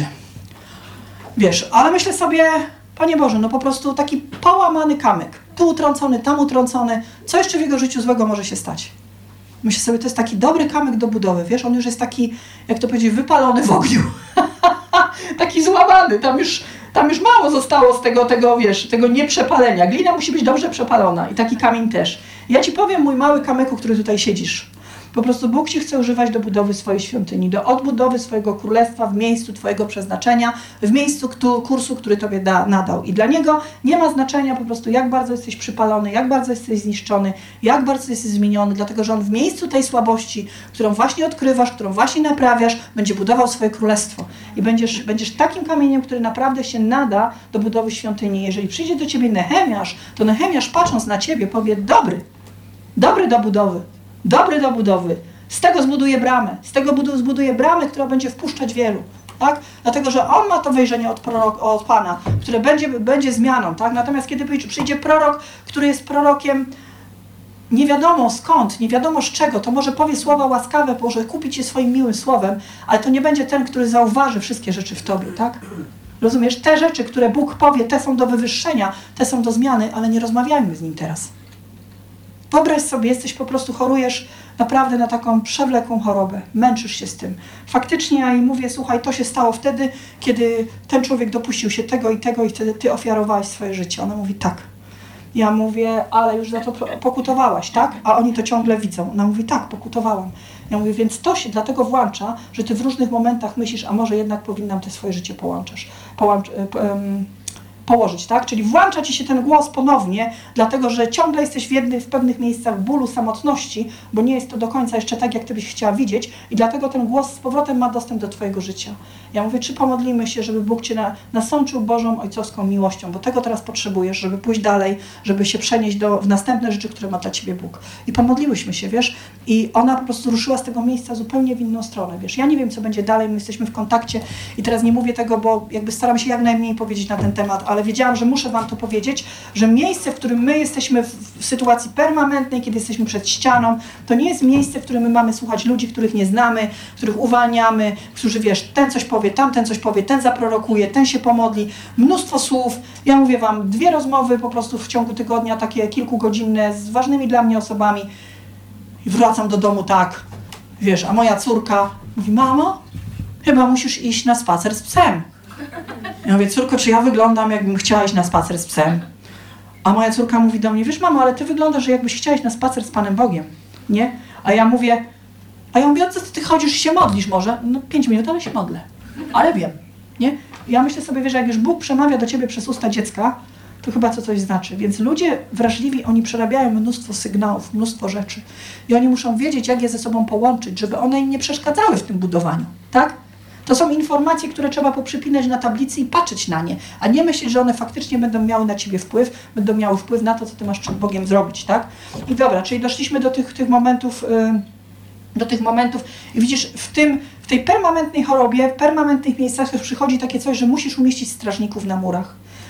Wiesz, ale myślę sobie, Panie Boże, no po prostu taki połamany kamyk. Tu utrącony, tam utrącony. Co jeszcze w jego życiu złego może się stać? Myślę sobie, to jest taki dobry kamyk do budowy. Wiesz, on już jest taki, jak to powiedzieć, wypalony w ogniu. Taki złamany. Tam już, tam już mało zostało z tego, tego, wiesz, tego nieprzepalenia. Glina musi być dobrze przepalona i taki kamień też. Ja ci powiem, mój mały kamyku, który tutaj siedzisz. Po prostu Bóg ci chce używać do budowy swojej świątyni, do odbudowy swojego królestwa w miejscu twojego przeznaczenia, w miejscu kto, kursu, który tobie da, nadał. I dla Niego nie ma znaczenia po prostu, jak bardzo jesteś przypalony, jak bardzo jesteś zniszczony, jak bardzo jesteś zmieniony, dlatego że On w miejscu tej słabości, którą właśnie odkrywasz, którą właśnie naprawiasz, będzie budował swoje królestwo. I będziesz, będziesz takim kamieniem, który naprawdę się nada do budowy świątyni. Jeżeli przyjdzie do ciebie Nehemiasz, to Nehemiasz, patrząc na ciebie, powie, dobry, dobry do budowy. Dobry do budowy. Z tego zbuduje bramę. Z tego zbuduje bramę, która będzie wpuszczać wielu. Tak? Dlatego, że on ma to wejrzenie od, prorok, od Pana, które będzie, będzie zmianą. Tak? Natomiast kiedy przyjdzie prorok, który jest prorokiem nie wiadomo skąd, nie wiadomo z czego, to może powie słowa łaskawe, może kupi cię swoim miłym słowem, ale to nie będzie ten, który zauważy wszystkie rzeczy w tobie. Tak? Rozumiesz? Te rzeczy, które Bóg powie, te są do wywyższenia, te są do zmiany, ale nie rozmawiajmy z nim teraz. Wyobraź sobie, jesteś po prostu, chorujesz naprawdę na taką przewlekłą chorobę, męczysz się z tym. Faktycznie ja jej mówię, słuchaj, to się stało wtedy, kiedy ten człowiek dopuścił się tego i tego i wtedy ty ofiarowałeś swoje życie. Ona mówi, tak. Ja mówię, ale już za to pokutowałaś, tak? A oni to ciągle widzą. Ona mówi, tak, pokutowałam. Ja mówię, więc to się dlatego włącza, że ty w różnych momentach myślisz, a może jednak powinnam te swoje życie połączyć. Połącz, um, położyć, tak? Czyli włącza ci się ten głos ponownie, dlatego że ciągle jesteś w, jednych, w pewnych miejscach bólu, samotności, bo nie jest to do końca jeszcze tak, jak ty byś chciała widzieć i dlatego ten głos z powrotem ma dostęp do twojego życia. Ja mówię, czy pomodlimy się, żeby Bóg cię na, nasączył Bożą ojcowską miłością, bo tego teraz potrzebujesz, żeby pójść dalej, żeby się przenieść do, w następne rzeczy, które ma dla ciebie Bóg. I pomodliłyśmy się, wiesz, i ona po prostu ruszyła z tego miejsca zupełnie w inną stronę, wiesz. Ja nie wiem, co będzie dalej, my jesteśmy w kontakcie i teraz nie mówię tego, bo jakby staram się jak najmniej powiedzieć na ten temat, ale wiedziałam, że muszę wam to powiedzieć, że miejsce, w którym my jesteśmy w, w sytuacji permanentnej, kiedy jesteśmy przed ścianą, to nie jest miejsce, w którym my mamy słuchać ludzi, których nie znamy, których uwalniamy, którzy, wiesz, ten coś powie, tamten coś powie, ten zaprorokuje, ten się pomodli, mnóstwo słów. Ja mówię wam, dwie rozmowy po prostu w ciągu tygodnia, takie kilkugodzinne, z ważnymi dla mnie osobami i wracam do domu tak, wiesz, a moja córka mówi, mamo, chyba musisz iść na spacer z psem. Ja mówię, córko, czy ja wyglądam, jakbym chciała iść na spacer z psem? A moja córka mówi do mnie, wiesz, mamo, ale ty wyglądasz, jakbyś chciała iść na spacer z Panem Bogiem, nie? A ja mówię, a ja mówię, co ty chodzisz i się modlisz może? No pięć minut, ale się modlę. Ale wiem, nie? Ja myślę sobie, wiesz, jak już Bóg przemawia do ciebie przez usta dziecka, to chyba to coś znaczy. Więc ludzie wrażliwi, oni przerabiają mnóstwo sygnałów, mnóstwo rzeczy. I oni muszą wiedzieć, jak je ze sobą połączyć, żeby one im nie przeszkadzały w tym budowaniu, tak? To są informacje, które trzeba poprzypinać na tablicy i patrzeć na nie, a nie myśleć, że one faktycznie będą miały na ciebie wpływ, będą miały wpływ na to, co ty masz przed Bogiem zrobić, tak? I dobra, czyli doszliśmy do tych, tych momentów, yy, do tych momentów i widzisz, w tym, w tej permanentnej chorobie, w permanentnych miejscach też przychodzi takie coś, że musisz umieścić strażników na murach.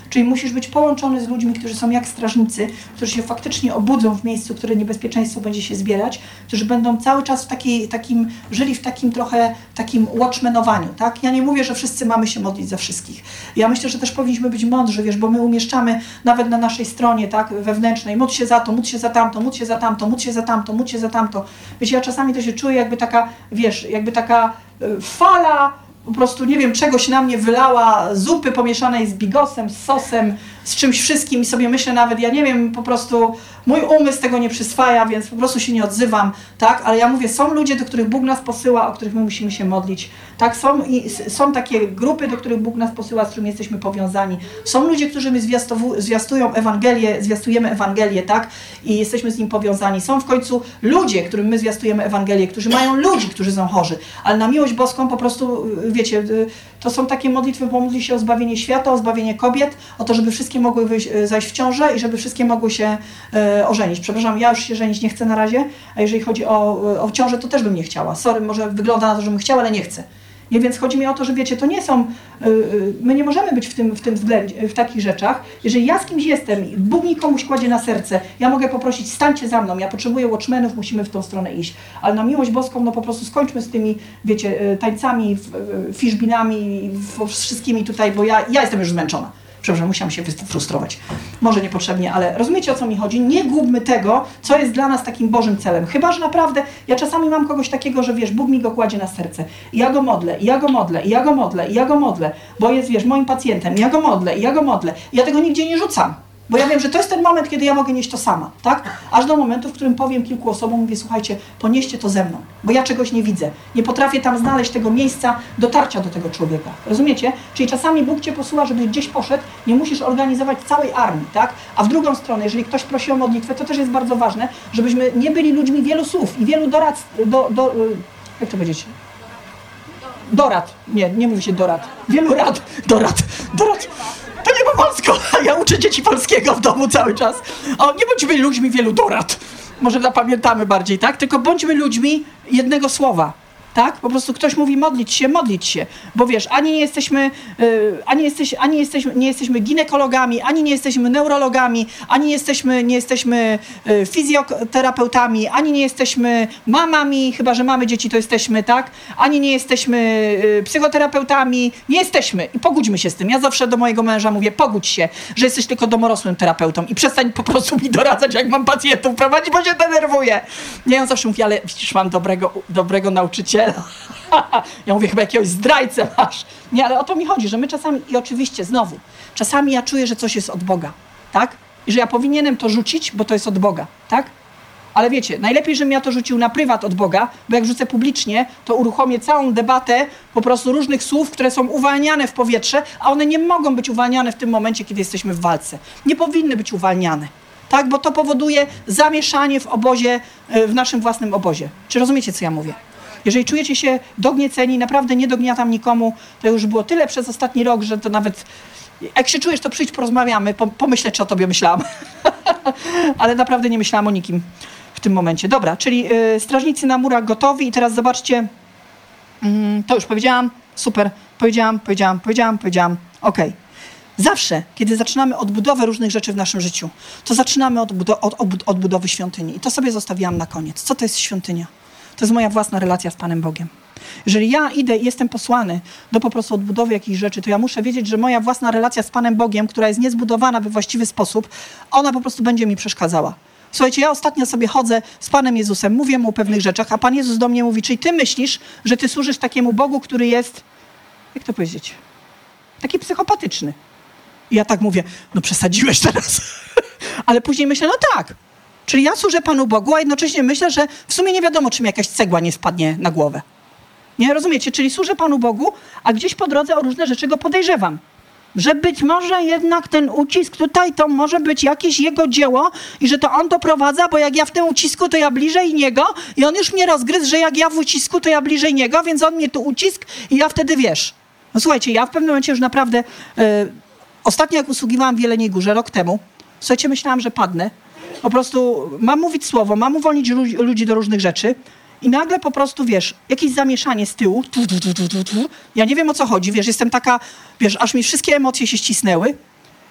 Czyli musisz być połączony z ludźmi, którzy są jak strażnicy, którzy się faktycznie obudzą w miejscu, w które niebezpieczeństwo będzie się zbierać, którzy będą cały czas w takiej, takim, żyli w takim trochę takim watchmanowaniu, tak? Ja nie mówię, że wszyscy mamy się modlić za wszystkich. Ja myślę, że też powinniśmy być mądrzy, wiesz, bo my umieszczamy nawet na naszej stronie, tak, wewnętrznej, módl się za to, módl się za tamto, módl się za tamto, módl się za tamto, módl się za tamto. Wiecie, ja czasami to się czuję jakby taka, wiesz, jakby taka y, fala po prostu, nie wiem, czegoś na mnie wylała, zupy pomieszanej z bigosem, z sosem, z czymś wszystkim i sobie myślę nawet, ja nie wiem, po prostu mój umysł tego nie przyswaja, więc po prostu się nie odzywam, tak? Ale ja mówię, są ludzie, do których Bóg nas posyła, o których my musimy się modlić, tak? Są, i, są takie grupy, do których Bóg nas posyła, z którymi jesteśmy powiązani. Są ludzie, którzy my zwiastują Ewangelię, zwiastujemy Ewangelię, tak? I jesteśmy z nim powiązani. Są w końcu ludzie, którym my zwiastujemy Ewangelię, którzy mają ludzi, którzy są chorzy, ale na miłość boską po prostu, wiecie, to są takie modlitwy, pomódli się o zbawienie świata, o zbawienie kobiet, o to, żeby wszystkie mogły wyjść, zajść w ciążę i żeby wszystkie mogły się e, ożenić. Przepraszam, ja już się żenić nie chcę na razie, a jeżeli chodzi o, o ciążę, to też bym nie chciała. Sorry, może wygląda na to, że bym chciała, ale nie chcę. Nie, więc chodzi mi o to, że wiecie, to nie są, yy, my nie możemy być w tym, w tym względzie, w takich rzeczach. Jeżeli ja z kimś jestem, Bóg mi komuś kładzie na serce, ja mogę poprosić, stańcie za mną, ja potrzebuję watchmenów, musimy w tą stronę iść. Ale na miłość boską, no po prostu skończmy z tymi, wiecie, tańcami, fiszbinami, wszystkimi tutaj, bo ja, ja jestem już zmęczona. Przepraszam, musiałam się frustrować. Może niepotrzebnie, ale rozumiecie, o co mi chodzi? Nie gubmy tego, co jest dla nas takim Bożym celem. Chyba że naprawdę, ja czasami mam kogoś takiego, że wiesz, Bóg mi go kładzie na serce. I ja go modlę, i ja go modlę, i ja go modlę, i ja go modlę, bo jest, wiesz, moim pacjentem. I ja go modlę, i ja go modlę. I ja tego nigdzie nie rzucam. Bo ja wiem, że to jest ten moment, kiedy ja mogę nieść to sama, tak? Aż do momentu, w którym powiem kilku osobom, mówię, słuchajcie, ponieście to ze mną, bo ja czegoś nie widzę. Nie potrafię tam znaleźć tego miejsca dotarcia do tego człowieka. Rozumiecie? Czyli czasami Bóg cię posyła, żebyś gdzieś poszedł, nie musisz organizować całej armii, tak? A w drugą stronę, jeżeli ktoś prosi o modlitwę, to też jest bardzo ważne, żebyśmy nie byli ludźmi wielu słów i wielu dorad, do, do, jak to powiedzieć? Dorad. Nie, nie mówi się dorad. Wielu rad. Dorad. Dorad. To nie po polsku. Ja uczę dzieci polskiego w domu cały czas. O, nie bądźmy ludźmi wielu dorad. Może zapamiętamy bardziej, tak? Tylko bądźmy ludźmi jednego słowa. Tak? Po prostu ktoś mówi modlić się, modlić się. Bo wiesz, ani nie jesteśmy, yy, ani jesteś, ani jesteśmy, nie jesteśmy ginekologami, ani nie jesteśmy neurologami, ani jesteśmy, nie jesteśmy yy, fizjoterapeutami, ani nie jesteśmy mamami, chyba że mamy dzieci, to jesteśmy, tak? Ani nie jesteśmy yy, psychoterapeutami. Nie jesteśmy. I pogódźmy się z tym. Ja zawsze do mojego męża mówię, pogódź się, że jesteś tylko domorosłym terapeutą i przestań po prostu mi doradzać, jak mam pacjentów prowadzić, bo się denerwuję. Nie, on zawsze mówi, ale widzisz, mam dobrego, dobrego nauczyciela. Ja mówię, chyba jakiegoś zdrajcę masz. Nie, ale o to mi chodzi, że my czasami, i oczywiście znowu, czasami ja czuję, że coś jest od Boga, tak? I że ja powinienem to rzucić, bo to jest od Boga, tak? Ale wiecie, najlepiej, żebym ja to rzucił na prywat od Boga, bo jak rzucę publicznie, to uruchomię całą debatę po prostu różnych słów, które są uwalniane w powietrze, a one nie mogą być uwalniane w tym momencie, kiedy jesteśmy w walce. Nie powinny być uwalniane, tak? Bo to powoduje zamieszanie w obozie, w naszym własnym obozie. Czy rozumiecie, co ja mówię? Jeżeli czujecie się dognieceni, naprawdę nie dogniatam nikomu, to już było tyle przez ostatni rok, że to nawet, jak się czujesz, to przyjdź, porozmawiamy, pomyślę, czy o tobie myślałam. Ale naprawdę nie myślałam o nikim w tym momencie. Dobra, czyli y, strażnicy na murach gotowi i teraz zobaczcie, y, to już powiedziałam, super, powiedziałam, powiedziałam, powiedziałam, powiedziałam, okej. Okay. Zawsze, kiedy zaczynamy odbudowę różnych rzeczy w naszym życiu, to zaczynamy od, budo- od obud- odbudowy świątyni i to sobie zostawiłam na koniec. Co to jest świątynia? To jest moja własna relacja z Panem Bogiem. Jeżeli ja idę i jestem posłany do po prostu odbudowy jakichś rzeczy, to ja muszę wiedzieć, że moja własna relacja z Panem Bogiem, która jest niezbudowana we właściwy sposób, ona po prostu będzie mi przeszkadzała. Słuchajcie, ja ostatnio sobie chodzę z Panem Jezusem, mówię mu o pewnych rzeczach, a Pan Jezus do mnie mówi, czyli ty myślisz, że ty służysz takiemu Bogu, który jest, jak to powiedzieć, taki psychopatyczny. I ja tak mówię, no przesadziłeś teraz. Ale później myślę, no tak. Czyli ja służę Panu Bogu, a jednocześnie myślę, że w sumie nie wiadomo, czy mi jakaś cegła nie spadnie na głowę. Nie rozumiecie? Czyli służę Panu Bogu, a gdzieś po drodze o różne rzeczy go podejrzewam. Że być może jednak ten ucisk tutaj to może być jakieś jego dzieło i że to on doprowadza, bo jak ja w tym ucisku, to ja bliżej niego i on już mnie rozgryzł, że jak ja w ucisku, to ja bliżej niego, więc on mnie tu ucisk i ja wtedy wiesz. No słuchajcie, ja w pewnym momencie już naprawdę, yy, ostatnio jak usługiwałam w Jeleniej Górze, rok temu, słuchajcie, myślałam, że padnę. Po prostu mam mówić słowo, mam uwolnić ludzi do różnych rzeczy i nagle po prostu, wiesz, jakieś zamieszanie z tyłu. Tu, tu, tu, tu, tu, tu. Ja nie wiem, o co chodzi, wiesz, jestem taka, wiesz, aż mi wszystkie emocje się ścisnęły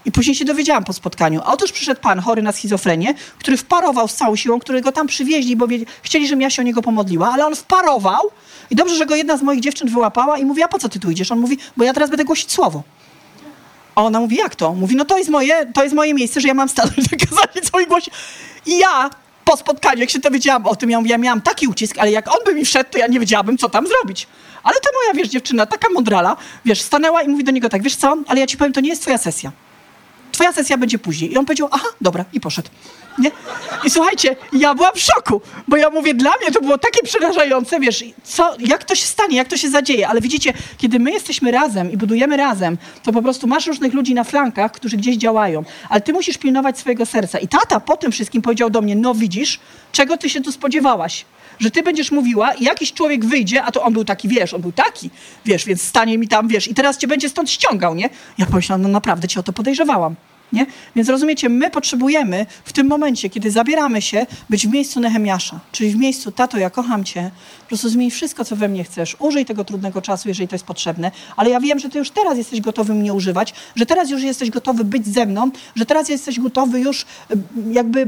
I później się dowiedziałam po spotkaniu. A otóż przyszedł pan chory na schizofrenię, który wparował z całą siłą, którego tam przywieźli, bo chcieli, żebym ja się o niego pomodliła, ale on wparował i dobrze, że go jedna z moich dziewczyn wyłapała i mówi, a po co ty tu idziesz? On mówi, bo ja teraz będę głosić słowo. A ona mówi, jak to? Mówi, no to jest moje, to jest moje miejsce, że ja mam stanąć na kazalnicą i głosić. I ja po spotkaniu, jak się dowiedziałam o tym, ja, mówię, ja miałam taki ucisk, ale jak on by mi wszedł, to ja nie wiedziałabym, co tam zrobić. Ale ta moja, wiesz, dziewczyna, taka mądrala, wiesz, stanęła i mówi do niego tak, wiesz co, ale ja ci powiem, to nie jest twoja sesja. Twoja sesja będzie później. I on powiedział, aha, dobra, i poszedł. Nie? I słuchajcie, ja byłam w szoku, bo ja mówię, dla mnie to było takie przerażające, wiesz, co, jak to się stanie, jak to się zadzieje, ale widzicie, kiedy my jesteśmy razem i budujemy razem, to po prostu masz różnych ludzi na flankach, którzy gdzieś działają, ale ty musisz pilnować swojego serca. I tata po tym wszystkim powiedział do mnie, no widzisz, czego ty się tu spodziewałaś? Że ty będziesz mówiła i jakiś człowiek wyjdzie, a to on był taki, wiesz, on był taki, wiesz, więc stanie mi tam, wiesz, i teraz cię będzie stąd ściągał, nie? Ja pomyślałam, no naprawdę cię o to podejrzewałam, nie? Więc rozumiecie, my potrzebujemy w tym momencie, kiedy zabieramy się, być w miejscu Nehemiasza, czyli w miejscu, tato, ja kocham cię, po prostu zmień wszystko, co we mnie chcesz, użyj tego trudnego czasu, jeżeli to jest potrzebne, ale ja wiem, że ty już teraz jesteś gotowy mnie używać, że teraz już jesteś gotowy być ze mną, że teraz jesteś gotowy już jakby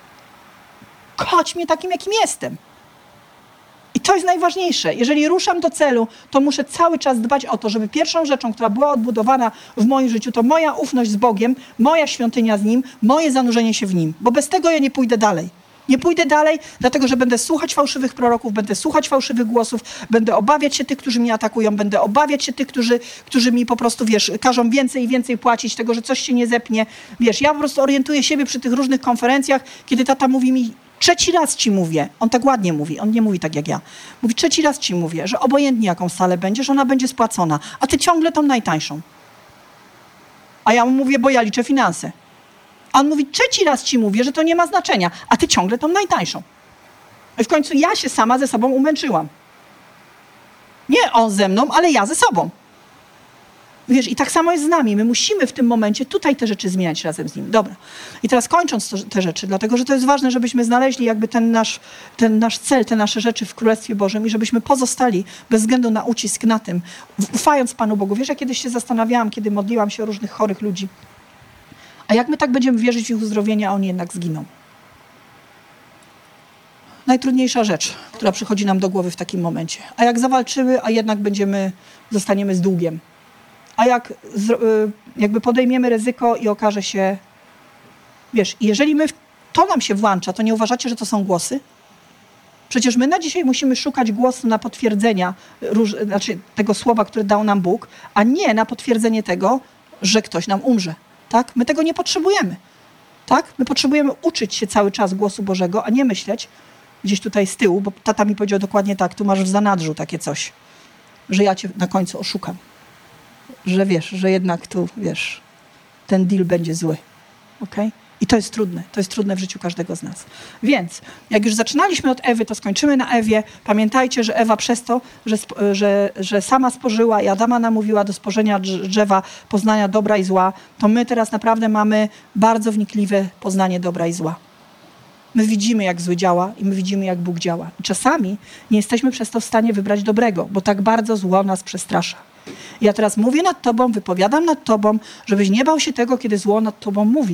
kochać mnie takim, jakim jestem. I to jest najważniejsze. Jeżeli ruszam do celu, to muszę cały czas dbać o to, żeby pierwszą rzeczą, która była odbudowana w moim życiu, to moja ufność z Bogiem, moja świątynia z Nim, moje zanurzenie się w Nim. Bo bez tego ja nie pójdę dalej. Nie pójdę dalej, dlatego że będę słuchać fałszywych proroków, będę słuchać fałszywych głosów, będę obawiać się tych, którzy mnie atakują, będę obawiać się tych, którzy, którzy mi po prostu, wiesz, każą więcej i więcej płacić, tego, że coś się nie zepnie. Wiesz, ja po prostu orientuję siebie przy tych różnych konferencjach, kiedy tata mówi mi, trzeci raz ci mówię, on tak ładnie mówi, on nie mówi tak jak ja. Mówi, trzeci raz ci mówię, że obojętnie jaką salę będziesz, ona będzie spłacona, a ty ciągle tą najtańszą. A ja mu mówię, bo ja liczę finanse. A on mówi, trzeci raz ci mówię, że to nie ma znaczenia, a ty ciągle tą najtańszą. I w końcu ja się sama ze sobą umęczyłam. Nie on ze mną, ale ja ze sobą. Wiesz, i tak samo jest z nami. My musimy w tym momencie tutaj te rzeczy zmieniać razem z nim. Dobra. I teraz kończąc to, te rzeczy, dlatego że to jest ważne, żebyśmy znaleźli jakby ten nasz, ten nasz cel, te nasze rzeczy w Królestwie Bożym i żebyśmy pozostali bez względu na ucisk na tym, ufając Panu Bogu. Wiesz, ja kiedyś się zastanawiałam, kiedy modliłam się o różnych chorych ludzi. A jak my tak będziemy wierzyć w ich uzdrowienie, a oni jednak zginą? Najtrudniejsza rzecz, która przychodzi nam do głowy w takim momencie. A jak zawalczymy, a jednak będziemy, zostaniemy z długiem. A jak jakby podejmiemy ryzyko i okaże się, wiesz, jeżeli my, to nam się włącza, to nie uważacie, że to są głosy? Przecież my na dzisiaj musimy szukać głosu na potwierdzenia róż, znaczy tego słowa, które dał nam Bóg, a nie na potwierdzenie tego, że ktoś nam umrze. Tak? My tego nie potrzebujemy. Tak? My potrzebujemy uczyć się cały czas głosu Bożego, a nie myśleć gdzieś tutaj z tyłu, bo tata mi powiedział dokładnie tak, tu masz w zanadrzu takie coś, że ja cię na końcu oszukam. Że wiesz, że jednak tu, wiesz, ten deal będzie zły. Okay? I to jest trudne. To jest trudne w życiu każdego z nas. Więc jak już zaczynaliśmy od Ewy, to skończymy na Ewie. Pamiętajcie, że Ewa przez to, że, że, że sama spożyła i Adama namówiła do spożenia drzewa poznania dobra i zła, to my teraz naprawdę mamy bardzo wnikliwe poznanie dobra i zła. My widzimy, jak zły działa i my widzimy, jak Bóg działa. I czasami nie jesteśmy przez to w stanie wybrać dobrego, bo tak bardzo zło nas przestrasza. Ja teraz mówię nad tobą, wypowiadam nad tobą, żebyś nie bał się tego, kiedy zło nad tobą mówi.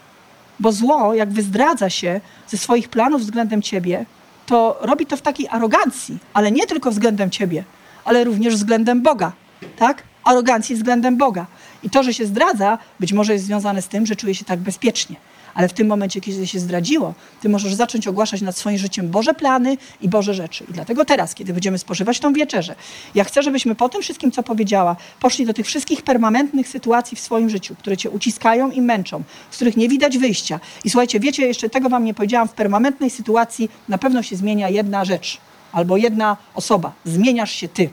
Bo zło, jak wyzdradza się ze swoich planów względem ciebie, to robi to w takiej arogancji, ale nie tylko względem ciebie, ale również względem Boga. Tak? Arogancji względem Boga. I to, że się zdradza, być może jest związane z tym, że czuje się tak bezpiecznie. Ale w tym momencie, kiedy się zdradziło, ty możesz zacząć ogłaszać nad swoim życiem Boże plany i Boże rzeczy. I dlatego teraz, kiedy będziemy spożywać tą wieczerzę, ja chcę, żebyśmy po tym wszystkim, co powiedziała, poszli do tych wszystkich permanentnych sytuacji w swoim życiu, które cię uciskają i męczą, z których nie widać wyjścia. I słuchajcie, wiecie, jeszcze tego wam nie powiedziałam, w permanentnej sytuacji na pewno się zmienia jedna rzecz albo jedna osoba. Zmieniasz się ty.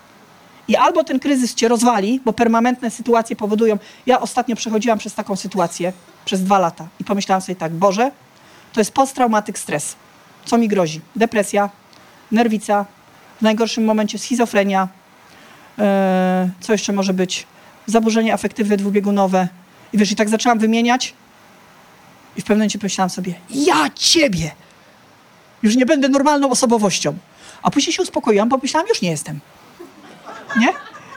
I albo ten kryzys cię rozwali, bo permanentne sytuacje powodują... Ja ostatnio przechodziłam przez taką sytuację, przez dwa lata i pomyślałam sobie tak, Boże, to jest posttraumatyk stres. Co mi grozi? Depresja, nerwica, w najgorszym momencie schizofrenia, yy, co jeszcze może być? Zaburzenie afektywne dwubiegunowe. I wiesz, i tak zaczęłam wymieniać i w pewnym momencie pomyślałam sobie, ja ciebie! Już nie będę normalną osobowością. A później się uspokoiłam, bo pomyślałam, już nie jestem. Nie?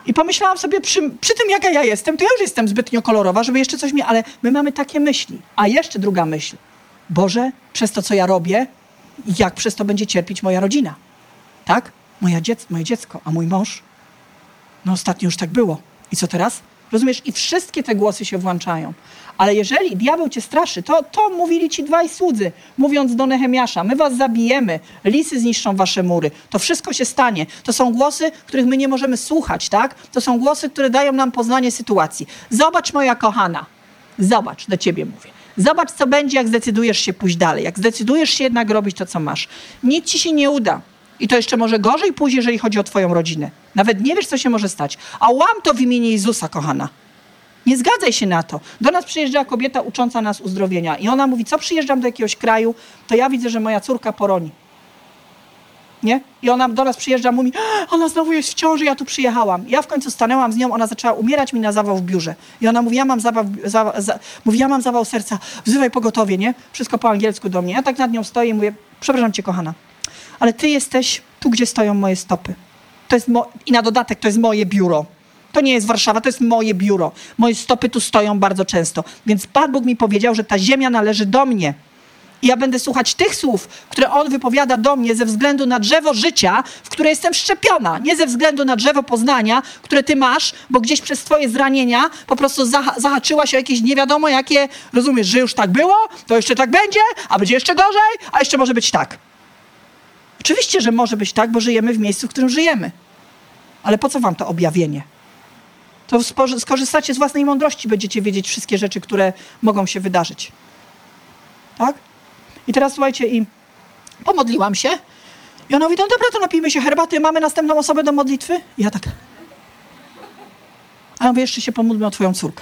I pomyślałam sobie, przy, przy tym jaka ja jestem, to ja już jestem zbytnio kolorowa, żeby jeszcze coś mi... Ale my mamy takie myśli. A jeszcze druga myśl. Boże, przez to, co ja robię, jak przez to będzie cierpieć moja rodzina? Tak? Moja dziec moje dziecko, a mój mąż? No ostatnio już tak było. I co teraz? Rozumiesz? I wszystkie te głosy się włączają. Ale jeżeli diabeł cię straszy, to, to mówili ci dwaj słudzy, mówiąc do Nehemiasza, my was zabijemy, lisy zniszczą wasze mury. To wszystko się stanie. To są głosy, których my nie możemy słuchać, tak? To są głosy, które dają nam poznanie sytuacji. Zobacz, moja kochana. Zobacz, do ciebie mówię. Zobacz, co będzie, jak zdecydujesz się pójść dalej. Jak zdecydujesz się jednak robić to, co masz. Nic ci się nie uda. I to jeszcze może gorzej pójść, jeżeli chodzi o twoją rodzinę. Nawet nie wiesz, co się może stać. A łam to w imieniu Jezusa, kochana. Nie zgadzaj się na to. Do nas przyjeżdża kobieta ucząca nas uzdrowienia. I ona mówi, co przyjeżdżam do jakiegoś kraju, to ja widzę, że moja córka poroni. Nie? I ona do nas przyjeżdża, mówi, ona znowu jest w ciąży, ja tu przyjechałam. Ja w końcu stanęłam z nią, ona zaczęła umierać mi na zawał w biurze. I ona mówi, ja mam zawał, za, za, mówi, ja mam zawał serca, wzywaj pogotowie, nie? Wszystko po angielsku do mnie. Ja tak nad nią stoję i mówię, przepraszam cię, kochana, ale ty jesteś tu, gdzie stoją moje stopy. To jest mo- I na dodatek to jest moje biuro. To nie jest Warszawa, to jest moje biuro. Moje stopy tu stoją bardzo często. Więc Pan Bóg mi powiedział, że ta ziemia należy do mnie. I ja będę słuchać tych słów, które On wypowiada do mnie ze względu na drzewo życia, w które jestem wszczepiona. Nie ze względu na drzewo poznania, które ty masz, bo gdzieś przez twoje zranienia po prostu zaha- zahaczyłaś o jakieś nie wiadomo jakie, rozumiesz, że już tak było, to jeszcze tak będzie, a będzie jeszcze gorzej, a jeszcze może być tak. Oczywiście, że może być tak, bo żyjemy w miejscu, w którym żyjemy. Ale po co wam to objawienie? To skorzystacie z własnej mądrości, będziecie wiedzieć wszystkie rzeczy, które mogą się wydarzyć. Tak? I teraz słuchajcie, i pomodliłam się. I ona mówi, no dobra, to napijmy się herbaty, mamy następną osobę do modlitwy? I ja tak. A ja mówię, jeszcze się pomódlmy o twoją córkę.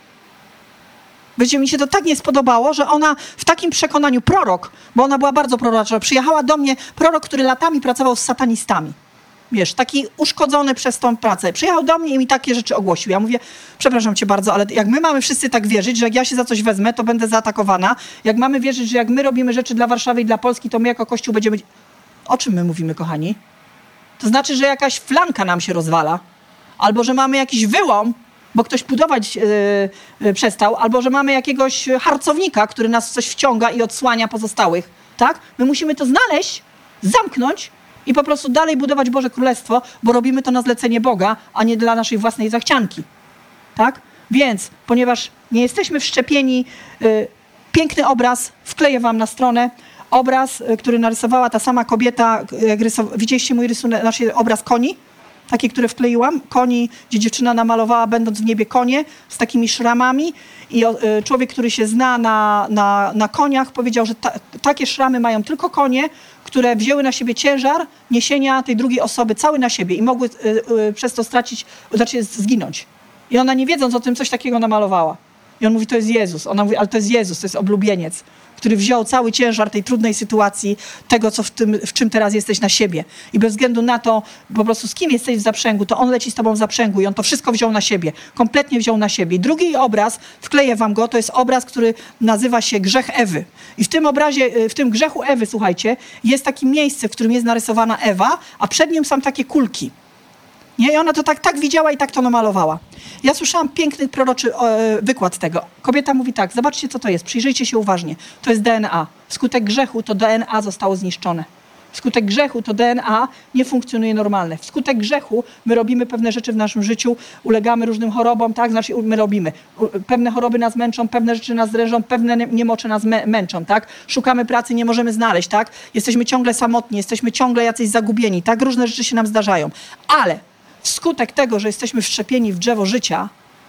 Wiecie, mi się to tak nie spodobało, że ona w takim przekonaniu, prorok, bo ona była bardzo prorocza, przyjechała do mnie prorok, który latami pracował z satanistami. Wiesz, taki uszkodzony przez tą pracę. Przyjechał do mnie i mi takie rzeczy ogłosił. Ja mówię, przepraszam cię bardzo, ale jak my mamy wszyscy tak wierzyć, że jak ja się za coś wezmę, to będę zaatakowana. Jak mamy wierzyć, że jak my robimy rzeczy dla Warszawy i dla Polski, to my jako Kościół będziemy... O czym my mówimy, kochani? To znaczy, że jakaś flanka nam się rozwala. Albo, że mamy jakiś wyłom, bo ktoś budować yy, yy, przestał. Albo, że mamy jakiegoś harcownika, który nas w coś wciąga i odsłania pozostałych. Tak? My musimy to znaleźć, zamknąć i po prostu dalej budować Boże Królestwo, bo robimy to na zlecenie Boga, a nie dla naszej własnej zachcianki. Tak? Więc, ponieważ nie jesteśmy wszczepieni, y, piękny obraz wkleję wam na stronę. Obraz, y, który narysowała ta sama kobieta. Jak rysow- widzieliście mój rysunek, nasz obraz koni? Takie, które wkleiłam. Koni, gdzie dziewczyna namalowała, będąc w niebie, konie z takimi szramami. I o, y, człowiek, który się zna na, na, na koniach, powiedział, że ta, takie szramy mają tylko konie, które wzięły na siebie ciężar niesienia tej drugiej osoby cały na siebie i mogły y, y, przez to stracić, znaczy zginąć. I ona, nie wiedząc o tym, coś takiego namalowała. I on mówi, to jest Jezus. Ona mówi, ale to jest Jezus, to jest oblubieniec, który wziął cały ciężar tej trudnej sytuacji, tego, co w, tym, w czym teraz jesteś na siebie. I bez względu na to, po prostu z kim jesteś w zaprzęgu, to on leci z tobą w zaprzęgu i on to wszystko wziął na siebie. Kompletnie wziął na siebie. I drugi obraz, wkleję wam go, to jest obraz, który nazywa się Grzech Ewy. I w tym obrazie, w tym grzechu Ewy, słuchajcie, jest takie miejsce, w którym jest narysowana Ewa, a przed nim są takie kulki. Nie? I ona to tak, tak widziała i tak to namalowała. Ja słyszałam piękny proroczy e, wykład tego. Kobieta mówi tak, zobaczcie, co to jest, przyjrzyjcie się uważnie. To jest D N A. Wskutek grzechu to D N A zostało zniszczone. Wskutek grzechu to D N A nie funkcjonuje normalnie. Wskutek grzechu my robimy pewne rzeczy w naszym życiu, ulegamy różnym chorobom, tak? Znaczy my robimy. Pewne choroby nas męczą, pewne rzeczy nas dręczą, pewne niemocze nas mę- męczą, tak? Szukamy pracy, nie możemy znaleźć, tak? Jesteśmy ciągle samotni, jesteśmy ciągle jacyś zagubieni, tak? Różne rzeczy się nam zdarzają. Ale wskutek tego, że jesteśmy wszczepieni w drzewo życia,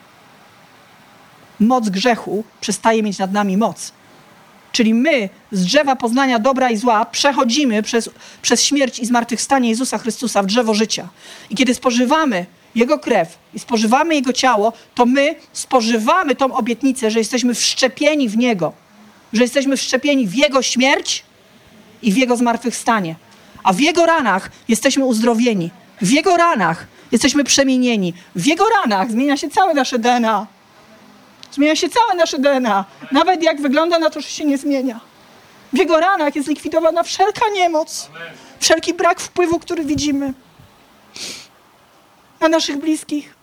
moc grzechu przestaje mieć nad nami moc. Czyli my z drzewa poznania dobra i zła przechodzimy przez, przez śmierć i zmartwychwstanie Jezusa Chrystusa w drzewo życia. I kiedy spożywamy Jego krew i spożywamy Jego ciało, to my spożywamy tą obietnicę, że jesteśmy wszczepieni w Niego. Że jesteśmy wszczepieni w Jego śmierć i w Jego zmartwychwstanie. A w Jego ranach jesteśmy uzdrowieni. W Jego ranach jesteśmy przemienieni. W Jego ranach zmienia się całe nasze D N A. Zmienia się całe nasze D N A. Nawet jak wygląda na to, że się nie zmienia. W Jego ranach jest likwidowana wszelka niemoc. Wszelki brak wpływu, który widzimy. na naszych bliskich,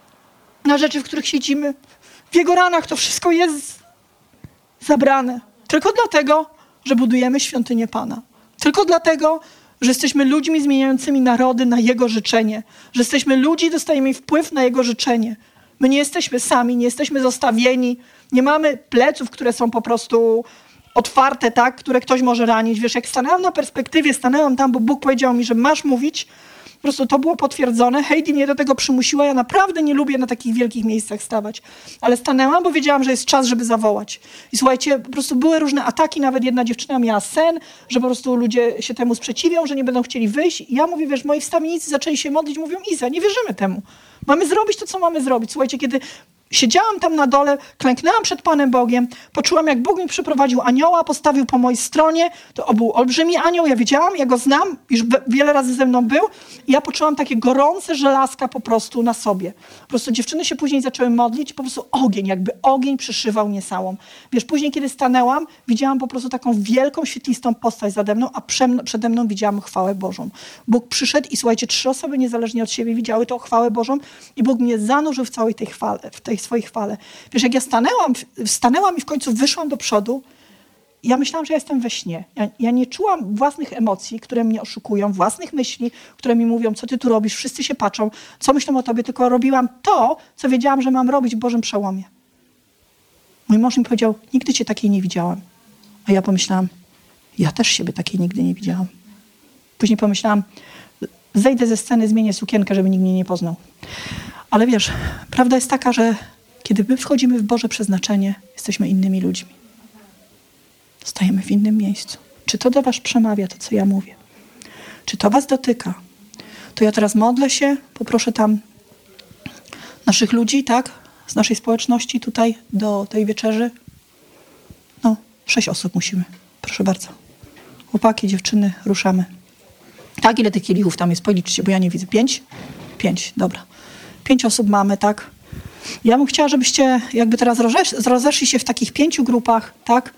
na rzeczy, w których siedzimy. W Jego ranach to wszystko jest zabrane. Tylko dlatego, że budujemy świątynię Pana. Tylko dlatego, że jesteśmy ludźmi zmieniającymi narody na Jego życzenie. Że jesteśmy ludzi, dostajemy wpływ na Jego życzenie. My nie jesteśmy sami, nie jesteśmy zostawieni. Nie mamy pleców, które są po prostu otwarte, tak, które ktoś może ranić. Wiesz, jak stanęłam na perspektywie, stanęłam tam, bo Bóg powiedział mi, że masz mówić, po prostu to było potwierdzone. Heidi mnie do tego przymusiła. Ja naprawdę nie lubię na takich wielkich miejscach stawać. Ale stanęłam, bo wiedziałam, że jest czas, żeby zawołać. I słuchajcie, po prostu były różne ataki. Nawet jedna dziewczyna miała sen, że po prostu ludzie się temu sprzeciwią, że nie będą chcieli wyjść. I ja mówię, wiesz, moi wstawiennicy zaczęli się modlić. Mówią, Iza, nie wierzymy temu. Mamy zrobić to, co mamy zrobić. Słuchajcie, kiedy siedziałam tam na dole, klęknęłam przed Panem Bogiem, poczułam, jak Bóg mi przyprowadził anioła, postawił po mojej stronie. To był olbrzymi anioł, ja wiedziałam, ja go znam, już wiele razy ze mną był. I ja poczułam takie gorące żelazka po prostu na sobie. Po prostu dziewczyny się później zaczęły modlić, po prostu ogień, jakby ogień przyszywał mnie całą. Wiesz, później, kiedy stanęłam, widziałam po prostu taką wielką, świetlistą postać zade mną, a przede mną widziałam chwałę Bożą. Bóg przyszedł i słuchajcie, trzy osoby niezależnie od siebie widziały tą chwałę Bożą i Bóg mnie zanurzył w całej tej chwale, w tej swojej chwale. Wiesz, jak ja stanęłam, stanęłam i w końcu wyszłam do przodu, ja myślałam, że ja jestem we śnie. Ja, ja nie czułam własnych emocji, które mnie oszukują, własnych myśli, które mi mówią, co ty tu robisz, wszyscy się patrzą, co myślą o tobie, tylko robiłam to, co wiedziałam, że mam robić w Bożym przełomie. Mój mąż mi powiedział, nigdy cię takiej nie widziałam. A ja pomyślałam, ja też siebie takiej nigdy nie widziałam. Później pomyślałam, zejdę ze sceny, zmienię sukienkę, żeby nikt mnie nie poznał. Ale wiesz, prawda jest taka, że kiedy my wchodzimy w Boże przeznaczenie, jesteśmy innymi ludźmi. Stajemy w innym miejscu. Czy to do was przemawia, to co ja mówię? Czy to was dotyka? To ja teraz modlę się, poproszę tam naszych ludzi, tak? Z naszej społeczności tutaj do tej wieczerzy. No, sześć osób musimy. Proszę bardzo. Chłopaki, dziewczyny, ruszamy. Tak, ile tych kielichów tam jest? Policzcie, bo ja nie widzę. Pięć? Pięć, dobra. Pięć osób mamy, tak? Ja bym chciała, żebyście jakby teraz rozesz- rozeszli się w takich pięciu grupach, tak?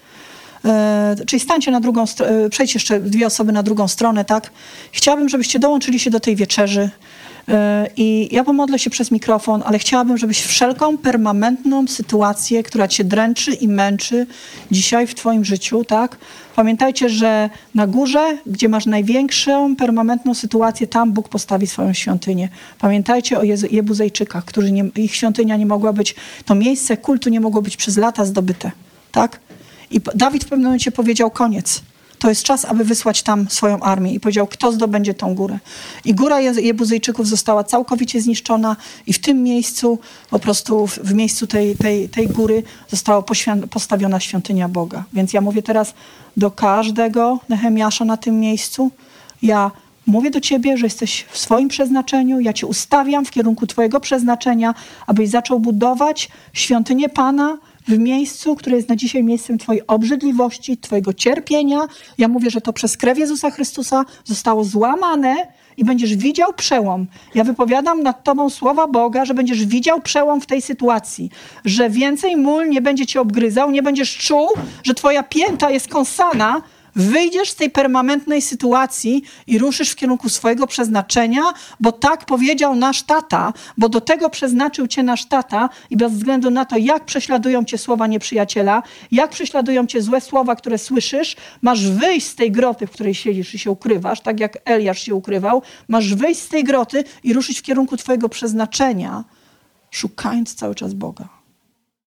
E, czyli stańcie na drugą stronę, przejdźcie jeszcze dwie osoby na drugą stronę, tak? Chciałabym, żebyście dołączyli się do tej wieczerzy. E, I ja pomodlę się przez mikrofon, ale chciałabym, żebyś wszelką permanentną sytuację, która cię dręczy i męczy dzisiaj w twoim życiu, tak? Pamiętajcie, że na górze, gdzie masz największą permanentną sytuację, tam Bóg postawi swoją świątynię. Pamiętajcie o Jezu- Jebuzejczykach, którzy nie, ich świątynia nie mogła być, to miejsce kultu nie mogło być przez lata zdobyte, tak? I Dawid w pewnym momencie powiedział, koniec. To jest czas, aby wysłać tam swoją armię. I powiedział, kto zdobędzie tą górę. I góra Jebuzejczyków została całkowicie zniszczona i w tym miejscu, po prostu w, w miejscu tej, tej, tej góry została poświą- postawiona świątynia Boga. Więc ja mówię teraz do każdego Nehemiasza na tym miejscu. Ja mówię do ciebie, że jesteś w swoim przeznaczeniu. Ja cię ustawiam w kierunku twojego przeznaczenia, abyś zaczął budować świątynię Pana w miejscu, które jest na dzisiaj miejscem twojej obrzydliwości, twojego cierpienia. Ja mówię, że to przez krew Jezusa Chrystusa zostało złamane i będziesz widział przełom. Ja wypowiadam nad tobą słowa Boga, że będziesz widział przełom w tej sytuacji, że więcej mól nie będzie cię obgryzał, nie będziesz czuł, że twoja pięta jest kąsana. Wyjdziesz z tej permanentnej sytuacji i ruszysz w kierunku swojego przeznaczenia, bo tak powiedział nasz tata, bo do tego przeznaczył cię nasz tata i bez względu na to, jak prześladują cię słowa nieprzyjaciela, jak prześladują cię złe słowa, które słyszysz, masz wyjść z tej groty, w której siedzisz i się ukrywasz, tak jak Eliasz się ukrywał, masz wyjść z tej groty i ruszyć w kierunku twojego przeznaczenia, szukając cały czas Boga.